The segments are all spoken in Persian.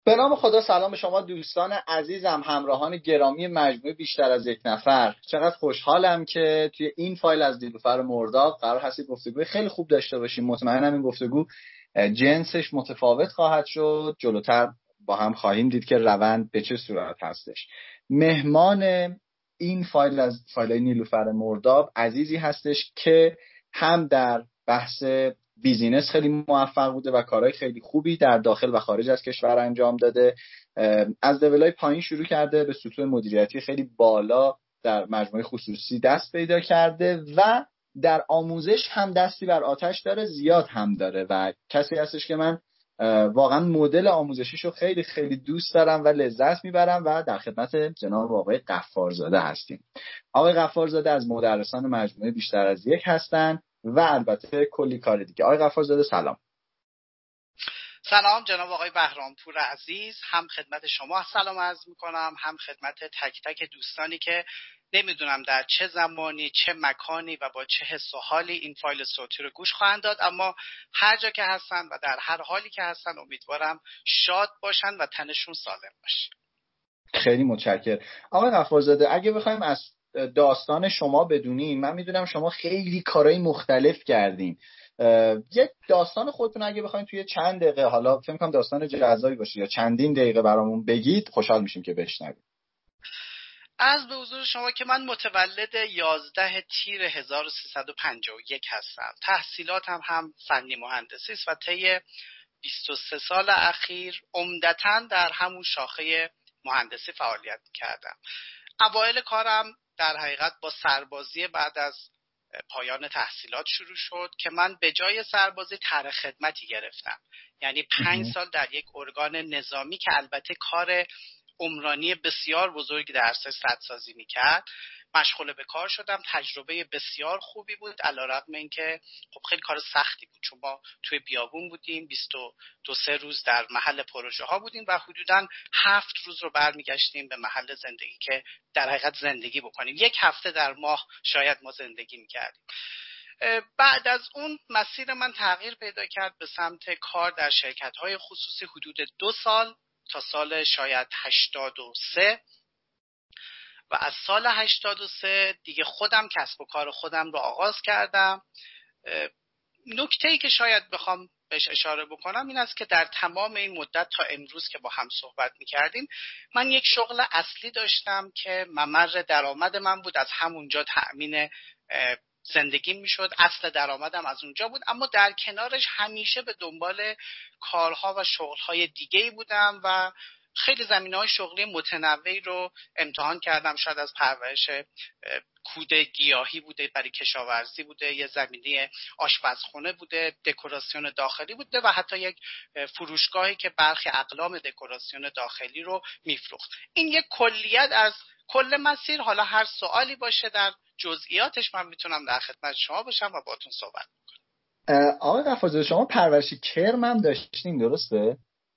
به نام خدا. سلام به شما دوستان عزیزم، همراهان گرامی مجموعه بیشتر از یک نفر. چقدر خوشحالم که توی این فایل از نیلوفر مرداب قرار هست گفتگوی خیلی خوب داشته باشیم. مطمئنم این گفتگو جنسش متفاوت خواهد شد. جلوتر با هم خواهیم دید که روند به چه صورت هستش. مهمان این فایل از فایل نیلوفر مرداب عزیزی هستش که هم در بحث بیزینس خیلی موفق بوده و کارهای خیلی خوبی در داخل و خارج از کشور انجام داده. از لول‌های پایین شروع کرده به سطوح مدیریتی خیلی بالا در مجموعه خصوصی دست پیدا کرده و در آموزش هم دستی بر آتش داره، زیاد هم داره و کسی هستش که من واقعا مدل آموزشیشو خیلی خیلی دوست دارم و لذت میبرم و در خدمت جناب آقای غفارزاده هستیم. آقای غفارزاده از مدرسان مجموعه بیشتر از یک هستن و البته کلی کار دیگه. آقای غفارزاده سلام. سلام جناب آقای بهرامپور عزیز، هم خدمت شما سلام عرض میکنم، هم خدمت تک تک دوستانی که نمیدونم در چه زمانی، چه مکانی و با چه حس و حالی این فایل صوتی رو گوش خواهند داد، اما هر جا که هستن و در هر حالی که هستن امیدوارم شاد باشن و تنشون سالم باشه. خیلی متشکرم. آقای غفارزاده، اگه بخوایم از داستان شما بدونیم، من میدونم شما خیلی کارهای مختلف کردین. یک داستان خودتون اگه بخواید توی چند دقیقه، حالا فکر کنم داستان جذابی باشه یا چندین دقیقه برامون بگید، خوشحال میشیم که بشنویم. عرض به حضور شما که من متولد 11 تیر 1351 هستم. تحصیلاتم هم فنی مهندسی است و طی 23 سال اخیر عمدتاً در همون شاخه مهندسی فعالیت کردم. اوایل کارم در حقیقت با سربازی بعد از پایان تحصیلات شروع شد که من به جای سربازی طرح خدمتی گرفتم، یعنی 5 سال در یک ارگان نظامی که البته کار عمرانی بسیار بزرگی در عرصه سدسازی میکرد مشغول به کار شدم. تجربه بسیار خوبی بود، علیرغم اینکه خب خیلی کار سختی بود، چون ما توی بیابون بودیم، 22 روز در محل پروژه ها بودیم و حدوداً 7 روز رو برمیگشتیم به محل زندگی که در حقیقت زندگی بکنیم. 1 هفته در ماه شاید ما زندگی میکردیم. بعد از اون مسیر من تغییر پیدا کرد به سمت کار در شرکت های خصوصی حدود 2 سال تا سال شاید 83 و از سال 83 دیگه خودم کسب و کار خودم رو آغاز کردم. نکته‌ای که شاید بخوام بهش اشاره بکنم این است که در تمام این مدت تا امروز که با هم صحبت می‌کردیم من یک شغل اصلی داشتم که ممر درآمد من بود، از همونجا تأمین زندگی میشد، اصل درآمدم از اونجا بود، اما در کنارش همیشه به دنبال کارها و شغلهای دیگه‌ای بودم و خیلی زمینه‌های شغلی متنوعی رو امتحان کردم. شاید از پرورش کود گیاهی بوده، برای کشاورزی بوده، یه زمینه آشپزخونه بوده، دکوراسیون داخلی بوده و حتی یک فروشگاهی که برخی اقلام دکوراسیون داخلی رو میفروخت. این یک کلیت از کل مسیر. حالا هر سوالی باشه در جزئیاتش من میتونم در خدمت شما باشم و باهاتون صحبت کنم. آقای غفارزاده، شما پرورش کرم هم داشتین، درسته؟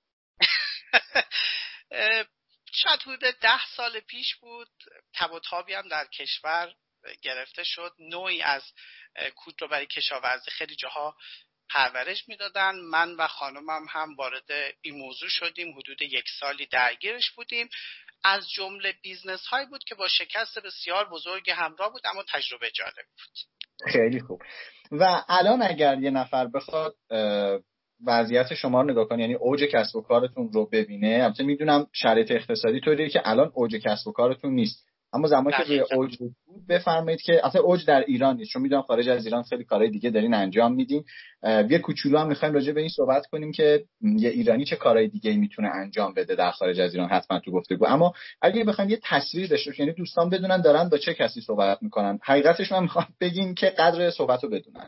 شاید حدود 10 سال پیش بود. تب و تابی هم در کشور گرفته شد، نوعی از کود رو برای کشاورزی خیلی جاها پرورش میدادن. من و خانمم هم وارد این موضوع شدیم، حدود 1 سالی درگیرش بودیم. از جمله بیزنس هایی بود که با شکست بسیار بزرگ همراه بود، اما تجربه جالب بود. خیلی خوب. و الان اگر یه نفر بخواد وضعیت شما رو نگاه کنه، یعنی اوج کسب و کارتون رو ببینه، البته میدونم شرایط اقتصادی طوریه که الان اوج کسب و کارتون نیست، اما زمانی که روی اوج بود بفرمایید که اصلا اوج در ایران نیست، چون میدونم خارج از ایران خیلی کارهای دیگه دارین انجام میدین. یه کوچولو هم میخوایم راجع به این صحبت کنیم که یه ایرانی چه کارهای دیگه میتونه انجام بده در خارج از ایران، حتما تو گفتگو. اما اگه بخوایم یه تصویر داشته باشیم، یعنی دوستان بدونن دارن با چه کسی صحبت میکنن، حقیقتش من میخوام بگین که قدر صحبتو بدونن.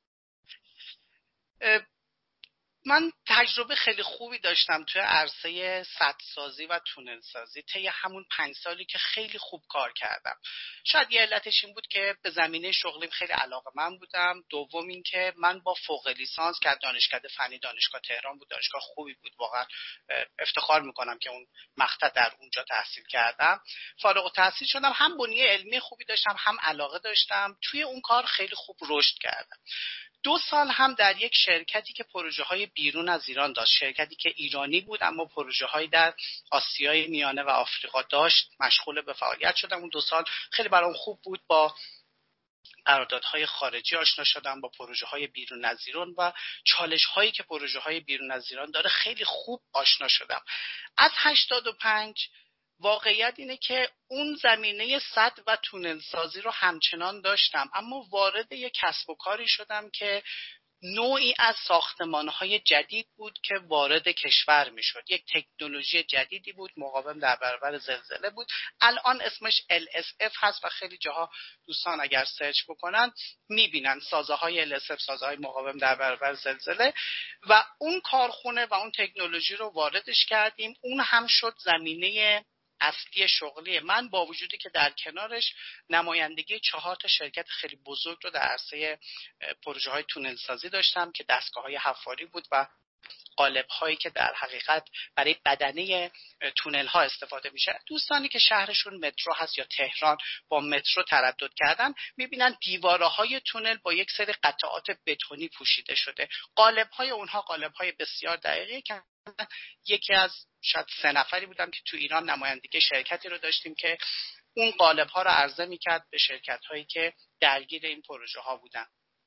من تجربه خیلی خوبی داشتم توی عرصه سدسازی و تونل سازی طی همون 5 سالی که خیلی خوب کار کردم. شاید یه علتش این بود که به زمینه شغلیم خیلی علاقه‌مند بودم. دوم این که من با فوق لیسانس که دانشکده فنی دانشگاه تهران بود، دانشگاه خوبی بود، واقعا افتخار میکنم که اون مقطع در اونجا تحصیل کردم. فارغ التحصیل شدم، هم بنیه علمی خوبی داشتم، هم علاقه داشتم. توی اون کار خیلی خوب رشد کردم. 2 سال هم در یک شرکتی که پروژه های بیرون از ایران داشت، شرکتی که ایرانی بود اما پروژه های در آسیای میانه و آفریقا داشت، مشغول به فعالیت شدم. اون 2 سال خیلی برام خوب بود، با قراردادهای خارجی آشنا شدم، با پروژه های بیرون از ایران و چالش هایی که پروژه های بیرون از ایران داره خیلی خوب آشنا شدم. از 85 واقعیت اینه که اون زمینه سد و تونل سازی رو همچنان داشتم، اما وارد یک کسب و کاری شدم که نوعی از ساختمان‌های جدید بود که وارد کشور میشد. یک تکنولوژی جدیدی بود، مقاوم در برابر زلزله بود. الان اسمش LSF هست و خیلی جاها دوستان اگر سرچ بکنن میبینن سازه‌های LSF، سازه‌های مقاوم در برابر زلزله، و اون کارخونه و اون تکنولوژی رو واردش کردیم. اون هم شد زمینه اصلی شغلی من، با وجودی که در کنارش نمایندگی 4 تا شرکت خیلی بزرگ رو در عرصه پروژه های تونل سازی داشتم که دستگاه های حفاری بود و قالب هایی که در حقیقت برای بدنه تونل ها استفاده میشه. دوستانی که شهرشون مترو هست یا تهران با مترو تردد کردن میبینن دیواره های تونل با یک سری قطعات بتونی پوشیده شده. قالب های اونها قالب های بسیار دقیقی که یکی از شاید 3 نفری بودم که تو ایران نمایندگی شرکتی رو داشتیم که اون قالب ها رو عرضه میکرد به شرکت هایی که درگیر این پروژه ها بودن.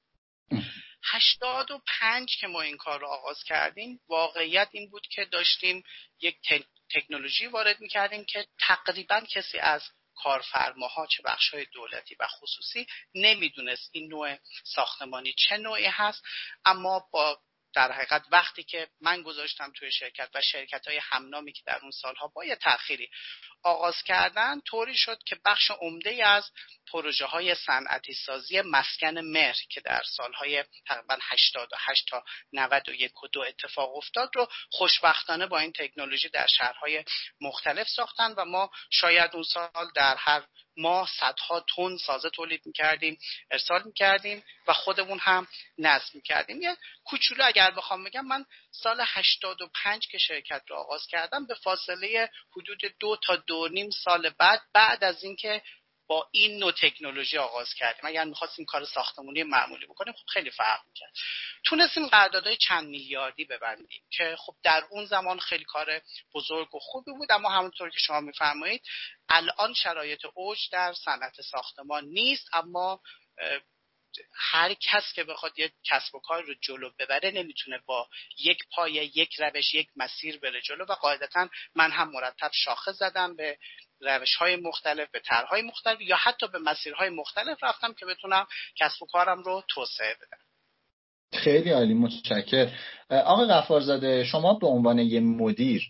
85 که ما این کار رو آغاز کردیم، واقعیت این بود که داشتیم یک تکنولوژی وارد میکردیم که تقریبا کسی از کارفرماها چه بخش‌های دولتی و خصوصی نمیدونست این نوع ساختمانی چه نوعی هست. اما با در حقیقت وقتی که من گذاشتم توی شرکت و شرکت‌های همنامی که در اون سالها با یه تأخیری آغاز کردن، طوری شد که بخش عمده از پروژه‌های صنعتی سازی مسکن مهر که در سالهای تقریبا 88 تا 91 و 2 اتفاق افتاد رو خوشبختانه با این تکنولوژی در شهرهای مختلف ساختن و ما شاید اون سال در هر ماه صدها تن سازه تولید می‌کردیم، ارسال می‌کردیم و خودمون هم نصب می‌کردیم. یه کوچولو اگر بخوام بگم، من سال 85 که شرکت رو آغاز کردم، به فاصله حدود 2 تا 2.5 سال بعد از اینکه با این نوع تکنولوژی آغاز کردیم، اگر می‌خواستیم کار ساختمانی معمولی بکنیم خب خیلی فرق می‌کرد. تونستیم قراردادهای چند میلیاردی ببندیم که خب در اون زمان خیلی کار بزرگ و خوبی بود، اما همونطور که شما می‌فرمایید الان شرایط اوج در صنعت ساختمان نیست، اما هر کس که بخواد یک کسب و کار رو جلو ببره نمیتونه با یک پایه، یک روش، یک مسیر بره جلو و قاعدتا من هم مرتب شاخه زدم به روش‌های مختلف، به طرح‌های مختلف یا حتی به مسیرهای مختلف رفتم که بتونم کسب و کارم رو توسعه بدم. خیلی عالی، متشکرم. آقای غفارزاده، شما به عنوان یه مدیر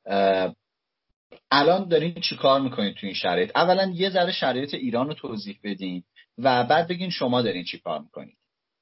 الان دارین چی کار میکنید تو این شرایط؟ اولا یه ذره شرایط ایران رو توضیح بدین و بعد بگین شما دارین چی کار میکنید.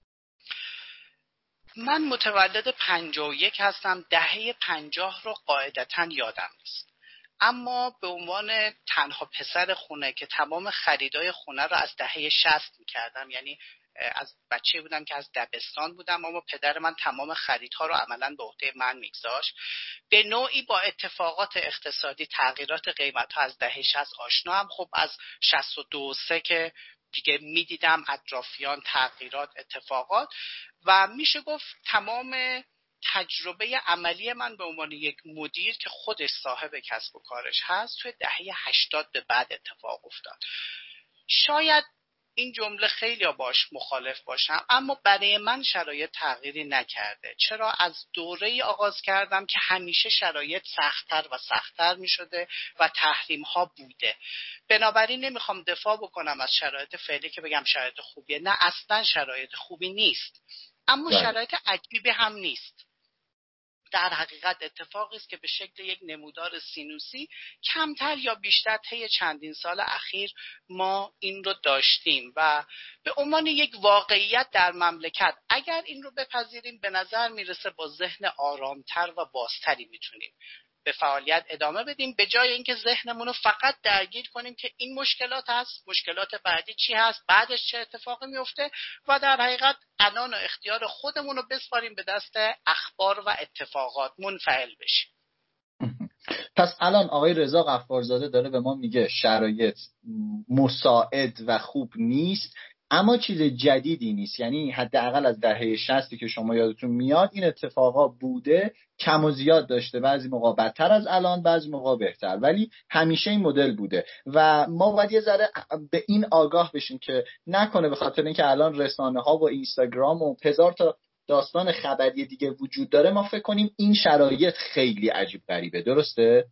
من متولد 51 هستم. دهه 50 رو قاعدتاً یادم نیست، اما به عنوان تنها پسر خونه که تمام خریدای خونه رو از دهه 60 میکردم، یعنی از بچه بودم که از دبستان بودم، اما پدر من تمام خریدها رو عملاً به عهده من میگذاشت. به نوعی با اتفاقات اقتصادی، تغییرات قیمت‌ها از دهه 60 آشنا هم. خب از 62 که دیگه میدیدم اطرافیان تغییرات، اتفاقات، و میشه گفت تمام تجربه عملی من به عنوان یک مدیر که خودش صاحب کسب و کارش هست توی دهه 80 به بعد اتفاق افتاد. شاید این جمله خیلی باش مخالف باشم، اما برای من شرایط تغییری نکرده. چرا؟ از دوره‌ای آغاز کردم که همیشه شرایط سخت‌تر و سخت‌تر می‌شده و تحریم‌ها بوده. بنابراین نمیخوام دفاع بکنم از شرایط فعلی که بگم شرایط خوبیه، نه اصلا شرایط خوبی نیست، اما شرایط عجیبی هم نیست. در حقیقت اتفاقی است که به شکل یک نمودار سینوسی کمتر یا بیشتر طی چندین سال اخیر ما این رو داشتیم و به عنوان یک واقعیت در مملکت اگر این رو بپذیریم به نظر میرسه با ذهن آرامتر و بازتری میتونیم به فعالیت ادامه بدیم، به جای اینکه ذهنمون رو فقط درگیر کنیم که این مشکلات هست، مشکلات بعدی چی هست، بعدش چه اتفاقی میفته، و در حقیقت عنان و اختیار خودمون رو بسپاریم به دست اخبار و اتفاقات، منفعل بشیم. پس الان آقای رضا غفارزاده داره به ما میگه شرایط مساعد و خوب نیست، اما چیز جدیدی نیست. یعنی حداقل از دهه 60 که شما یادتون میاد این اتفاقا بوده، کم و زیاد داشته، بعضی موقع بدتر از الان، بعضی موقع بهتر، ولی همیشه این مدل بوده و ما باید یه ذره به این آگاه بشیم که نکنه به خاطر اینکه الان رسانه ها و اینستاگرام و هزار تا داستان خبری دیگه وجود داره ما فکر کنیم این شرایط خیلی عجیب غریبه. درسته؟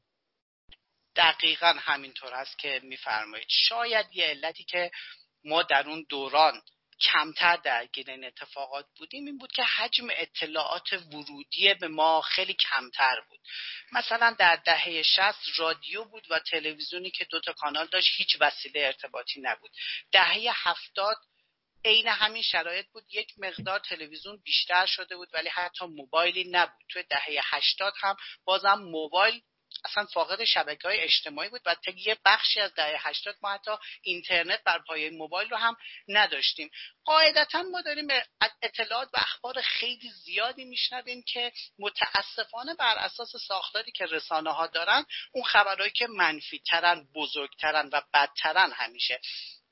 دقیقاً همینطور است که میفرمایید. شاید یه علتی که ما در اون دوران کمتر درگیر این اتفاقات بودیم این بود که حجم اطلاعات ورودی به ما خیلی کمتر بود. مثلا در دهه 60 رادیو بود و تلویزیونی که 2 کانال داشت، هیچ وسیله ارتباطی نبود. دهه 70 عین همین شرایط بود، یک مقدار تلویزیون بیشتر شده بود ولی حتی موبایلی نبود. توی دهه 80 هم بازم موبایل اصلا فاقد شبکه‌های اجتماعی بود و تا یه بخشی از دهه 80 ما حتی اینترنت بر پایه موبایل رو هم نداشتیم. قاعدتا ما داریم اطلاعات و اخبار خیلی زیادی میشنویم که متاسفانه بر اساس ساختاری که رسانه‌ها دارن اون خبرهایی که منفی ترن، بزرگترن و بدترن همیشه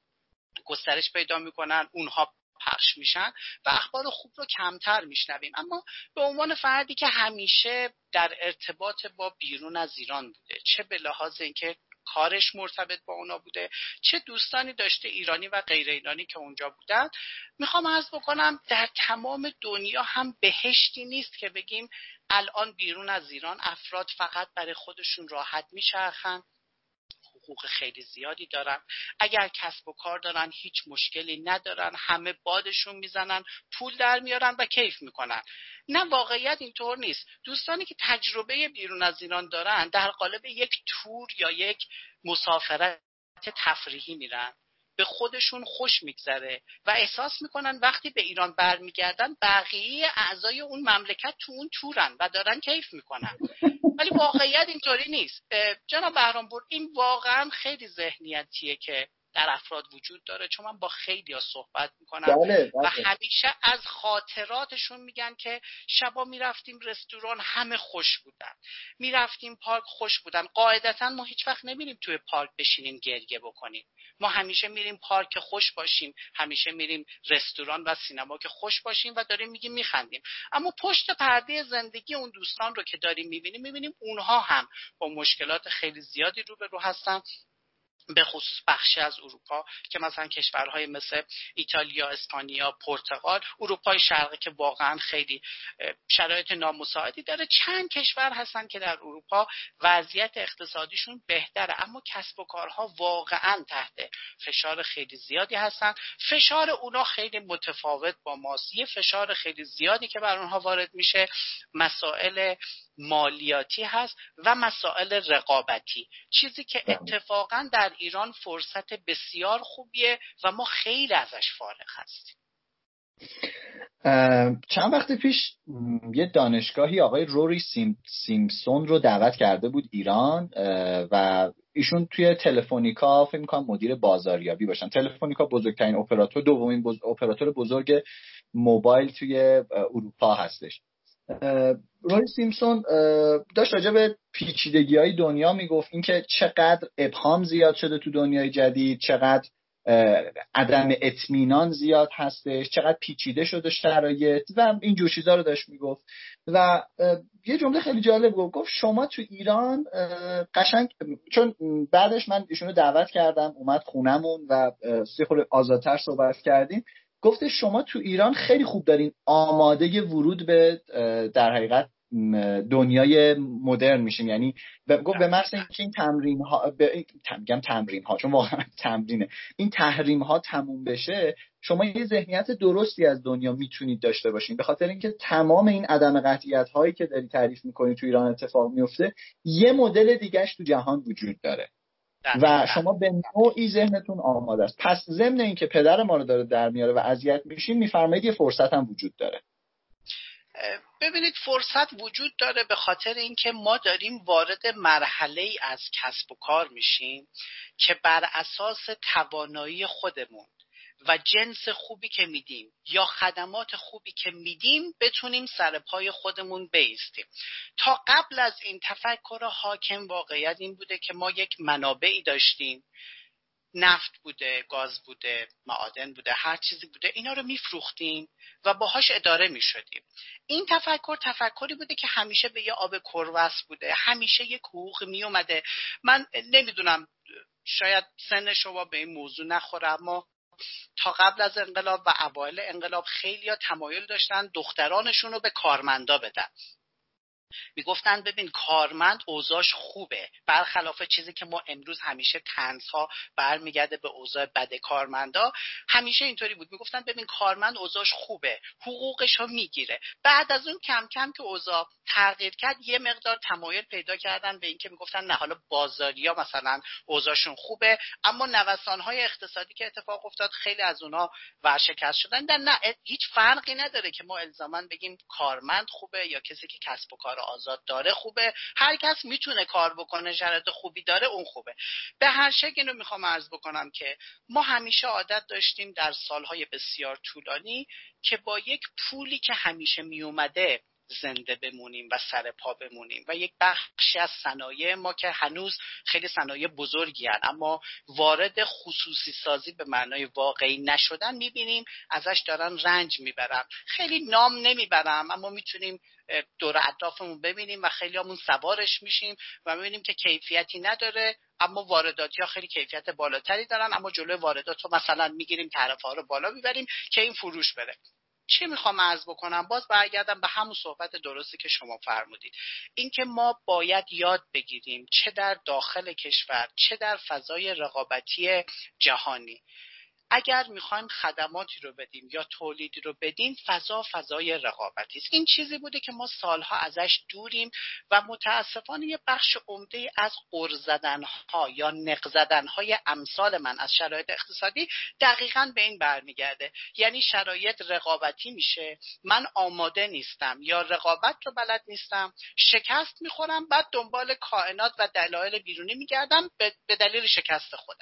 گسترش پیدا میکنن، اونها پخش میشن و اخبار خوب رو کمتر میشنویم. اما به عنوان فردی که همیشه در ارتباط با بیرون از ایران بوده، چه به لحاظ اینکه کارش مرتبط با اونا بوده، چه دوستانی داشته ایرانی و غیر ایرانی که اونجا بودن، میخوام عرض بکنم در تمام دنیا هم بهشتی نیست که بگیم الان بیرون از ایران افراد فقط برای خودشون راحت میچرخن، حقوق خیلی زیادی دارن، اگر کسب و کار دارن هیچ مشکلی ندارن، همه بادشون میزنن، پول در میارن و کیف میکنن. نه، واقعیت اینطور نیست. دوستانی که تجربه بیرون از ایران دارن در قالب یک تور یا یک مسافرت تفریحی میرن، به خودشون خوش میگذره و احساس میکنن وقتی به ایران برمیگردن بقیه اعضای اون مملکت تو اون تورن و دارن کیف میکنن. ولی واقعیت اینطوری نیست. جناب بهرامپور، این واقعا خیلی ذهنیتیه که در افراد وجود داره، چون من با خیلی ها صحبت میکنم و همیشه از خاطراتشون میگن که شبا میرفتیم رستوران همه خوش بودن، میرفتیم پارک خوش بودن. قاعدتا ما هیچ وقت نمیریم توی پارک بشینیم گریه بکنیم، ما همیشه میریم پارک خوش باشیم، همیشه میریم رستوران و سینما که خوش باشیم و داریم میگیم میخندیم. اما پشت پرده زندگی اون دوستان رو که داریم میبینیم اونها هم با مشکلات خیلی زیادی روبرو هستن، به خصوص بخشی از اروپا که مثلا کشورهای مثل ایتالیا، اسپانیا، پرتغال، اروپای شرقی که واقعا خیلی شرایط نامساعدی داره. چند کشور هستن که در اروپا وضعیت اقتصادیشون بهتره اما کسب و کارها واقعا تحت فشار خیلی زیادی هستن. فشار اونا خیلی متفاوت با ماست. یه فشار خیلی زیادی که بر اونها وارد میشه مسائل مالیاتی هست و مسائل رقابتی، چیزی که اتفاقا در ایران فرصت بسیار خوبیه و ما خیلی ازش فارغ هستیم. چند وقت پیش یه دانشگاهی آقای روری سیمپسون رو دعوت کرده بود ایران و ایشون توی تلفونیکا فکر می‌کنم مدیر بازاریابی باشن. تلفونیکا بزرگترین اپراتور، دومین اپراتور بزرگ موبایل توی اروپا هستش. روری سیمپسون داشت راجع به پیچیدگی‌های دنیا میگفت، اینکه چقدر ابهام زیاد شده تو دنیای جدید، چقدر عدم اطمینان زیاد هستش، چقدر پیچیده شده شرایط و این جور چیزا رو داشت میگفت. و یه جمله خیلی جالب گفت شما تو ایران قشنگ، چون بعدش من ایشونو دعوت کردم اومد خونمون و سه خورده آزادتر صحبت کردیم، گفته شما تو ایران خیلی خوب دارین آماده ورود به در حقیقت دنیای مدرن میشین. یعنی گفت به محض اینکه این تمرین ها چون واقعا تمرینه، این تحریم ها تموم بشه شما یه ذهنیت درستی از دنیا میتونید داشته باشین، به خاطر اینکه تمام این عدم قطعیت هایی که داری تعریف میکنی تو ایران اتفاق میفته یه مدل دیگهش تو جهان وجود داره و شما به نوعی ذهنتون آماده است. پس ضمن این که پدر ما رو داره در میاره و اذیت میشین، میفرمایید یه فرصت هم وجود داره. ببینید فرصت وجود داره به خاطر اینکه ما داریم وارد مرحله‌ای از کسب و کار میشیم که بر اساس توانایی خودمون و جنس خوبی که میدیم یا خدمات خوبی که میدیم بتونیم سر پای خودمون بایستیم. تا قبل از این تفکر حاکم واقعیت این بوده که ما یک منابعی داشتیم، نفت بوده، گاز بوده، معادن بوده، هر چیزی بوده، اینا رو میفروختیم و باهاش اداره میشدیم. این تفکری بوده که همیشه به یه آب کروس بوده، همیشه یه حقوق میومده. من نمیدونم، شاید سن شما به این موضوع نخوره، اما تا قبل از انقلاب و اوایل انقلاب خیلی‌ها تمایل داشتن دخترانشون رو به کارمندا بدن. میگفتن ببین کارمند اوضاعش خوبه، برخلاف چیزی که ما امروز همیشه طنزها برمیگرده به اوضاع بد کارمندا. همیشه اینطوری بود، میگفتن ببین کارمند اوضاعش خوبه، حقوقشو میگیره. بعد از اون کم کم که اوضاع تغییر کرد یه مقدار تمایل پیدا کردن به این که میگفتن نه حالا بازاریا مثلا اوضاعشون خوبه، اما نوسانهای اقتصادی که اتفاق افتاد خیلی از اونها ورشکست شدن. نه هیچ فرقی نداره که ما الزاما بگیم کارمند خوبه یا کسی که کسب و کار آزاد داره خوبه. هر کس میتونه کار بکنه، شرایط خوبی داره اون خوبه. به هر شکل اینو میخوام عرض بکنم که ما همیشه عادت داشتیم در سالهای بسیار طولانی که با یک پولی که همیشه میومده زنده بمونیم و سر پا بمونیم و یک بخشی از صنایع ما که هنوز خیلی صنایع بزرگی هستند اما وارد خصوصی سازی به معنای واقعی نشدن میبینیم ازش دارن رنج میبرن. خیلی نام نمیبرم اما میتونیم دور اطرافمون ببینیم و خیلی همون سوارش میشیم و میبینیم که کیفیتی نداره، اما وارداتی ها خیلی کیفیت بالاتری دارن، اما جلوی واردات رو مثلا میگیریم، طرفه ها رو بالا میبریم که این فروش بره. چی میخوام عرض بکنم؟ باز برگردم به همون صحبت درستی که شما فرمودید، این که ما باید یاد بگیریم چه در داخل کشور چه در فضای رقابتی جهانی، اگر میخوایم خدماتی رو بدیم یا تولیدی رو بدیم، فضای رقابتی است. این چیزی بوده که ما سالها ازش دوریم و متاسفانه یه بخش عمده از غر زدنها یا نق زدنهای امثال من از شرایط اقتصادی دقیقاً به این برمیگرده. یعنی شرایط رقابتی میشه، من آماده نیستم یا رقابت رو بلد نیستم، شکست میخورم، بعد دنبال کائنات و دلایل بیرونی میگردم به دلیل شکست خودم.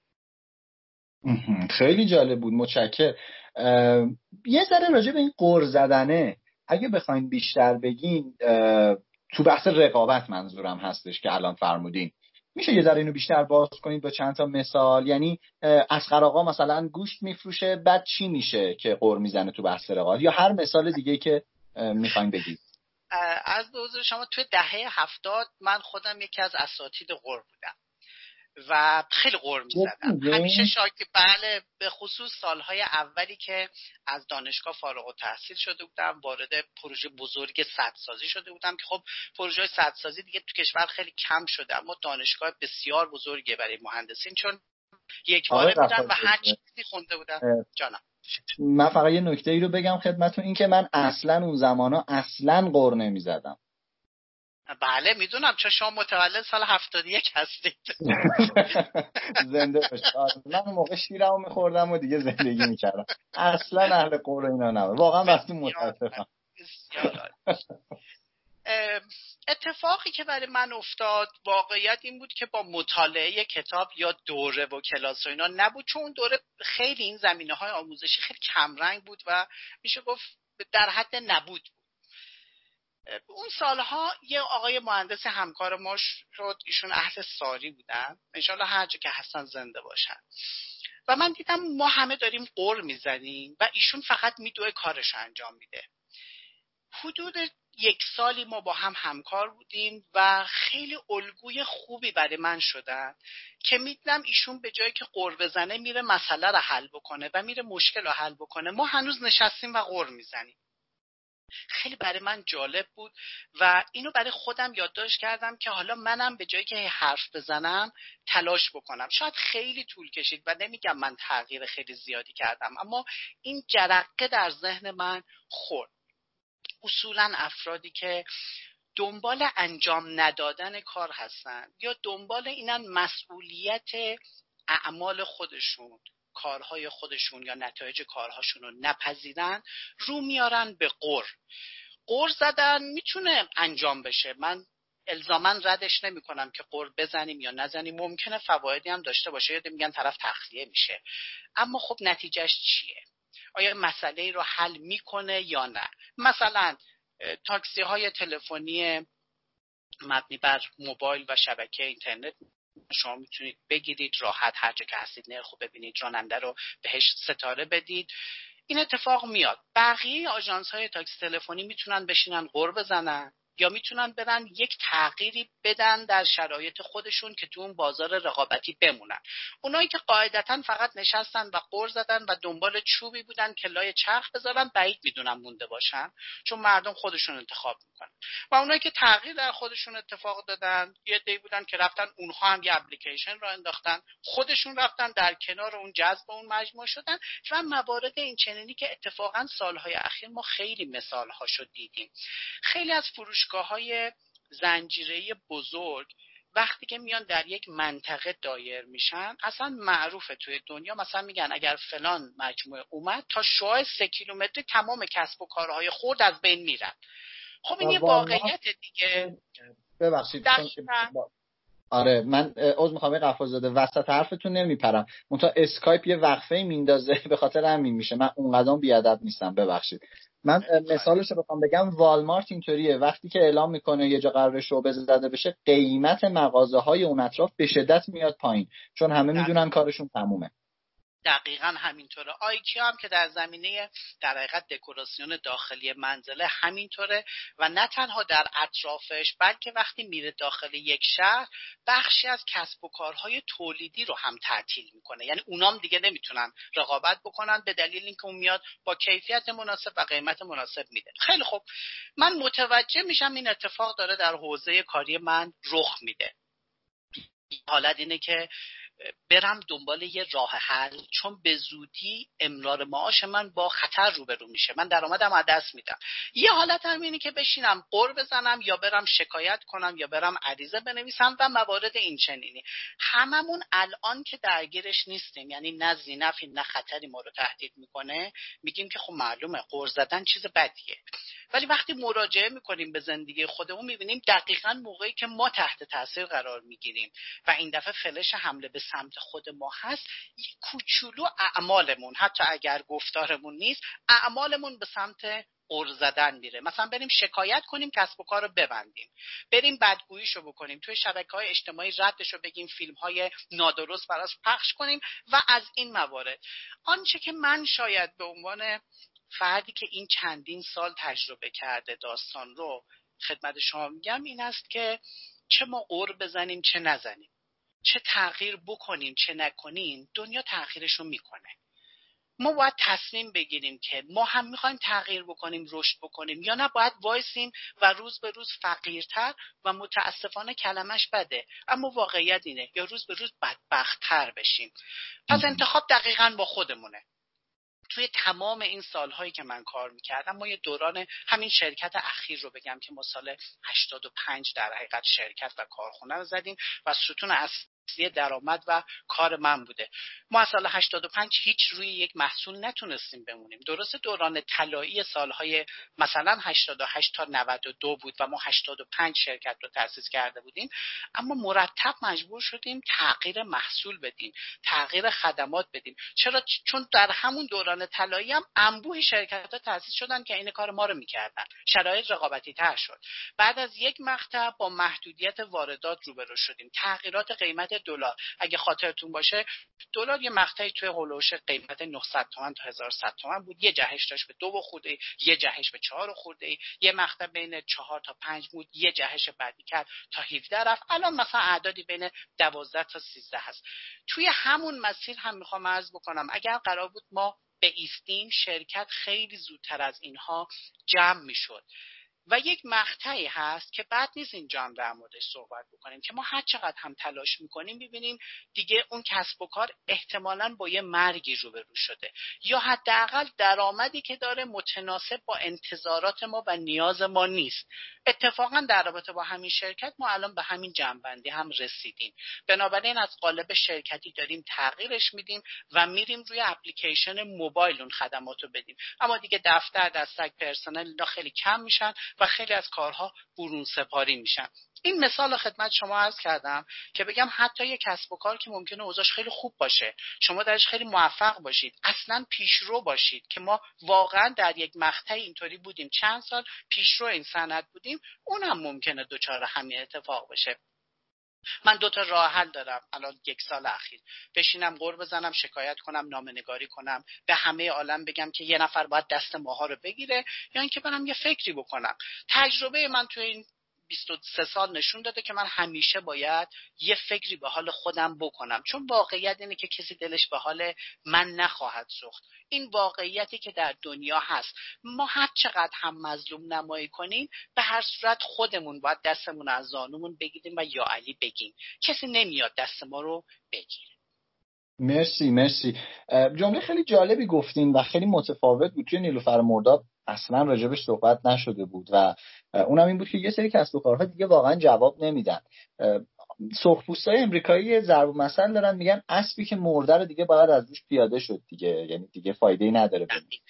خیلی جالب بود، متشکرم. یه ذره راجع به این غر زدنه اگه بخواین بیشتر بگین، تو بحث رقابت منظورم هستش که الان فرمودین، میشه یه ذره اینو بیشتر باز کنید با چند تا مثال؟ یعنی اصغر آقا مثلا گوشت میفروشه، بعد چی میشه که غر میزنه تو بحث رقابت، یا هر مثال دیگه که میخواین بگید. از به حضور شما توی دهه 70 من خودم یکی از اساتید غر بودم و خیلی غر می‌زدم. همیشه بله، به خصوص سالهای اولی که از دانشگاه فارغ التحصیل شده بودم، وارد پروژه بزرگ سدسازی شده بودم که خب پروژه سدسازی دیگه تو کشور خیلی کم شده، اما دانشگاه بسیار بزرگی برای مهندسین، چون یک باره بودن و هر چیزی خونده بودن. جانم من فقط یه نکته ای رو بگم خدمتتون، این که من اصلا اون زمانا اصلا غر نمی‌زدم. بله میدونم، چون شما متولد سال 71 هستید. زنده باشید. من اون موقع شیرمو می‌خوردم و دیگه زندگی می‌کردم. اصلا اهل قور اینا نبودم. واقعا وقتی متاسفم. اتفاقی که برای من افتاد واقعیت این بود که با مطالعه کتاب یا دوره و کلاس و اینا نبود، چون اون دوره خیلی این زمینه‌های آموزشی خیلی کمرنگ بود و میشه گفت در حد نبود بود. اون سالها یه آقای مهندس همکار ما شد، ایشون اهل ساری بودن، انشالله هر جا که هستن زنده باشن، و من دیدم ما همه داریم قر میزنیم و ایشون فقط میدوه کارش انجام میده. حدود 1 سالی ما با هم همکار بودیم و خیلی الگوی خوبی برای من شدن که میدونم ایشون به جایی که قر بزنه میره مسئله رو حل بکنه و میره مشکل رو حل بکنه، ما هنوز نشستیم و قر میزنیم. خیلی برای من جالب بود و اینو برای خودم یادداشت کردم که حالا منم به جایی که حرف بزنم تلاش بکنم. شاید خیلی طول کشید و نمیگم من تغییر خیلی زیادی کردم، اما این جرقه در ذهن من خورد. اصولا افرادی که دنبال انجام ندادن کار هستن یا دنبال اینن مسئولیت اعمال خودشون، کارهای خودشون یا نتایج کارهاشون رو نپذیرن، رو میارن به قر زدن. میتونه انجام بشه، من الزاماً ردش نمی کنم که قر بزنیم یا نزنیم، ممکنه فوایدی هم داشته باشه، یاد میگن طرف تخلیه میشه، اما خب نتیجهش چیه؟ آیا مسئله رو حل میکنه یا نه؟ مثلا تاکسی های تلفنی مبنی بر موبایل و شبکه اینترنت شما میتونید بگیرید راحت، هر جا که هستید نرخو ببینید، راننده رو بهش ستاره بدید. این اتفاق میاد. بقیه آژانس‌های تاکسی تلفنی میتونن بشینن غر بزنن یا میتونن برن یک تغییری بدن در شرایط خودشون که تو اون بازار رقابتی بمونن. اونایی که قاعدتاً فقط نشستن و غر زدن و دنبال چوبی بودن که لای چرخ بذارن، بعید میدونم مونده باشن، چون مردم خودشون انتخاب میکنن. و اونایی که تغییر در خودشون اتفاق دادن، یه عده‌ای بودن که رفتن اونها هم یه اپلیکیشن را انداختن، خودشون رفتن در کنار اون جذب اون مجموعه شدن. و موارد این چنینی که اتفاقاً سالهای اخیر ما خیلی مثال‌هاشو دیدیم. خیلی از فروشگاه‌های زنجیره‌ای بزرگ وقتی که میان در یک منطقه دایر میشن، اصلا معروفه توی دنیا، مثلا میگن اگر فلان مجموعه اومد تا شعاع 3 کیلومتری تمام کسب و کارهای خرد از بین میرن. خب این یه واقعیت دیگه. ببخشید آره من عذر میخوام قفا زاده وسط حرفتون نمیپرم، منتها اسکایپ یه وقفه میندازه به خاطر همین میشه. من اونقدر بیادب نیستم، ببخشید. من مثالش رو بخوام بگم، والمارت اینطوریه، وقتی که اعلام میکنه یه جا قرار شعبه زده بشه، قیمت مغازه های اون اطراف به شدت میاد پایین، چون همه میدونن کارشون تمومه. دقیقاً همینطوره. آیکیا هم که در زمینه در حقیقت دکوراسیون داخلی منزله همینطوره و نه تنها در اطرافش، بلکه وقتی میره داخل یک شهر بخشی از کسب و کارهای تولیدی رو هم تعطیل میکنه. یعنی اونام دیگه نمیتونن رقابت بکنن به دلیل اینکه اون میاد با کیفیت مناسب و قیمت مناسب میده. خیلی خوب، من متوجه میشم این اتفاق داره در حوزه کاری من رخ میده. حالت اینه که برم دنبال یه راه حل، چون به زودی امرار معاش من با خطر روبرو میشه، من درآمدم از دست میدم. یه حالت هم اینه که بشینم قر بزنم یا برم شکایت کنم یا برم عریضه بنویسم و موارد این چنینی. هممون الان که درگیرش نیستیم، یعنی نه ذینفی نه خطری ما رو تهدید میکنه، میگیم که خب معلومه قر زدن چیز بدیه. ولی وقتی مراجعه میکنیم به زندگی خودمون میبینیم دقیقاً موقعی که ما تحت تاثیر قرار میگیریم و این دفعه فلش حمله به سمت خود ما هست، یک کوچولو اعمالمون، حتی اگر گفتارمون نیست، اعمالمون به سمت قر زدن میره. مثلا بریم شکایت کنیم، کسب و کار رو ببندیم، بریم بدگوییشو بکنیم، توی شبکه‌های اجتماعی ردشو بگیم، فیلم‌های نادرست براش پخش کنیم و از این موارد. آنچه که من شاید به عنوان فردی که این چندین سال تجربه کرده داستان رو خدمت شما میگم این است که چه ما قر بزنیم چه نزنیم، چه تغییر بکنیم چه نکنیم، دنیا تغییرشو میکنه. ما باید تصمیم بگیریم که ما هم میخوایم تغییر بکنیم، رشد بکنیم، یا نه باید وایسیم و روز به روز فقیرتر و متاسفانه کلمش بده اما واقعیت اینه، یا روز به روز بدبخت‌تر بشیم. پس انتخاب دقیقاً با خودمونه. توی تمام این سالهایی که من کار میکردم، ما یه دوران همین شرکت اخیر رو بگم که ما سال 85 در حقیقت شرکت و کارخونه رو زدیم و ستون اصلی درآمد و کار من بوده. ما از سال 85 هیچ روی یک محصول نتونستیم بمونیم. درسته دوران طلایی سالهای مثلا 88 تا 92 بود و ما 85 شرکت رو تأسیس کرده بودیم، اما مرتب مجبور شدیم تغییر محصول بدیم، تغییر خدمات بدیم. چرا؟ چون در همون دوران طلایی هم انبوه شرکت‌ها تأسیس شدن که این کار ما رو می‌کردن. شرایط رقابتی تر شد. بعد از یک مقطع با محدودیت واردات روبرو شدیم، تغییرات قیمت دلار. اگه خاطرتون باشه دلار یه مقطعی توی هولوش قیمت 900 تومان تا 1100 تومان بود، یه جهش داشت به 2 خورده، یه جهش به 4 خورده، یه مقطع بین 4 تا 5 بود، یه جهش بعدی کرد تا 17 رفت، الان مثلا اعدادی بین 12 تا 13 هست. توی همون مسیر هم میخوام عرض بکنم اگر قرار بود ما به ایستیم، شرکت خیلی زودتر از اینها جمع میشد. و یک مقطعی هست که بعد نیست اینجا هم در موردش صحبت بکنیم که ما هر چقدر هم تلاش میکنیم ببینیم دیگه اون کسب و کار احتمالاً با یه مرگی روبرو شده، یا حداقل درآمدی که داره متناسب با انتظارات ما و نیاز ما نیست. اتفاقاً در رابطه با همین شرکت ما الان به همین جنبندی هم رسیدیم. بنابراین از قالب شرکتی داریم تغییرش میدیم و میریم روی اپلیکیشن موبایل اون خدماتو بدیم، اما دیگه دفتر، دستک، پرسنل اینا خیلی کم میشن و خیلی از کارها برون سپاری میشن. این مثال خدمت شما عرض کردم که بگم حتی یک کسب و کار که ممکنه اوضاعش خیلی خوب باشه، شما درش خیلی موفق باشید، اصلا پیشرو باشید، که ما واقعا در یک مقطع اینطوری بودیم، چند سال پیشرو این صنعت بودیم، اونم ممکنه دوچار همین اتفاق بشه. من 2 تا راه حل دارم الان 1 سال اخیر: بشینم قر بزنم، شکایت کنم، نامه‌نگاری کنم، به همه عالم بگم که یه نفر باید دست ماها رو بگیره، یا اینکه برم یه فکری بکنم. تجربه من تو این 23 سال نشون داده که من همیشه باید یه فکری به حال خودم بکنم، چون واقعیت اینه که کسی دلش به حال من نخواهد سوخت. این واقعیتی که در دنیا هست. ما هر چقدر هم مظلوم نمایی کنیم، به هر صورت خودمون باید دستمون از زانومون بگیریم و یا علی بگیم. کسی نمیاد دست ما رو بگیره. مرسی. جمله خیلی جالبی گفتین و خیلی متفاوت بود. توی نیلوفر مرداد اصلا راجبش صحبت نشده بود و اونم این بود که یه سری کسب و کارها دیگه واقعا جواب نمیدن. سرخپوستای امریکایی ضرب المثل دارن، میگن اسبی که مرده رو دیگه باید از روش پیاده شد دیگه، یعنی دیگه فایده‌ای نداره.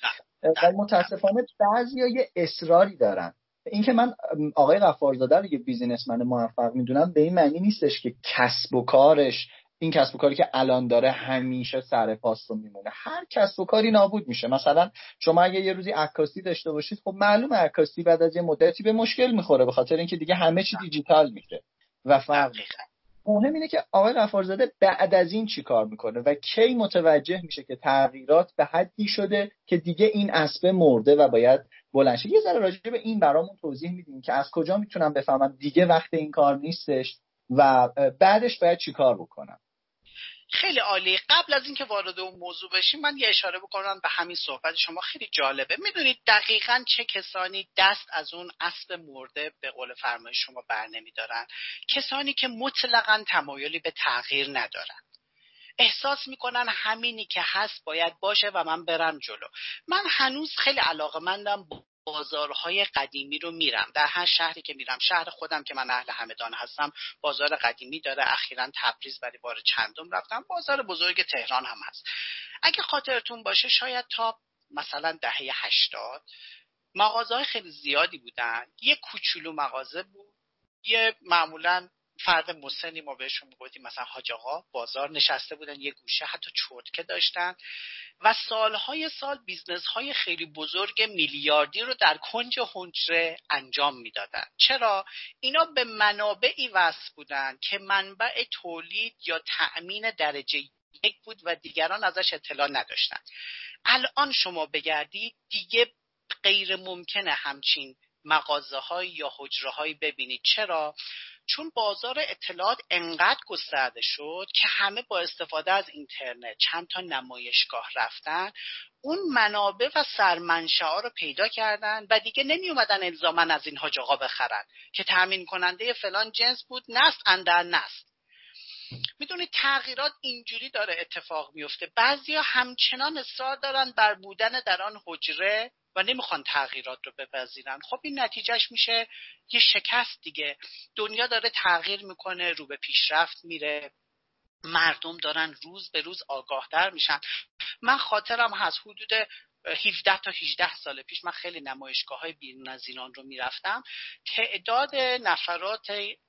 و متاسفانه بعضیا یه اصراری دارن. این که من آقای غفارزاده رو یه بیزینسمن موفق میدونم به این معنی نیستش که کسب و کارش، این کسب و کاری که الان داره همیشه سر پاست رو میمونه. هر کسب و کاری نابود میشه. مثلا شما اگه یه روزی عکاسی داشته باشید، خب معلومه عکاسی بعد از یه مدتی به مشکل میخوره، به خاطر اینکه دیگه همه چی دیجیتال میشه و فرق میکنه. مهم اینه که آقای غفارزاده بعد از این چی کار میکنه و کی متوجه میشه که تغییرات به حدی شده که دیگه این اسب مرده و باید بلند شه. یه ذره راجع به این برامون توضیح میدین که از کجا میتونم بفهمم دیگه وقت این کار نیستش و بعدش باید چی کار بکنم؟ خیلی عالی. قبل از اینکه وارد اون موضوع بشیم، من یه اشاره بکنم به همین صحبت شما. خیلی جالبه. میدونید دقیقاً چه کسانی دست از اون اسب مرده به قول فرمای شما بر نمیدارن؟ کسانی که مطلقاً تمایلی به تغییر ندارن، احساس میکنن همینی که هست باید باشه و من برم جلو. من هنوز خیلی علاقه‌مندم بازارهای قدیمی رو میرم. در هر شهری که میرم، شهر خودم که من اهل همدان هستم بازار قدیمی داره. اخیراً تبریز برای بار چندم رفتم. بازار بزرگ تهران هم هست. اگه خاطرتون باشه شاید تا مثلا دهه 80 مغازه‌های خیلی زیادی بودن. یه کوچولو مغازه بود، یه معمولاً فرد مسنی ما بهشون میگفتیم مثلا حاج آقا، بازار نشسته بودن یه گوشه، حتی چرتکه داشتن و سالهای سال بیزنس‌های خیلی بزرگ میلیاردی رو در کنج حجره انجام میدادن. چرا؟ اینا به منابعی وصل بودن که منبع تولید یا تأمین درجه 1 بود و دیگران ازش اطلاع نداشتن. الان شما بگردید دیگه غیر ممکنه همچین مغازه‌های یا حجره‌هایی ببینید. چرا؟ چون بازار اطلاعات انقدر گسترده شد که همه با استفاده از اینترنت چند تا نمایشگاه رفتن، اون منابع و سرمنشأ‌ها رو پیدا کردن و دیگه نمی اومدن الزاماً از این حاج آقا بخرن که تامین کننده فلان جنس بود، نسل اندر نسل. میدونید تغییرات اینجوری داره اتفاق میفته. بعضیا همچنان اصرار دارن بر بودن در آن حجره و نمیخوان تغییرات رو بپذیرن. خب این نتیجهش میشه یه شکست دیگه. دنیا داره تغییر میکنه، رو به پیشرفت میره، مردم دارن روز به روز آگاهتر میشن. من خاطرم هست حدود 17 تا 18 سال پیش من خیلی نمایشگاه‌های بیرون از ایران رو میرفتم. تعداد نفرات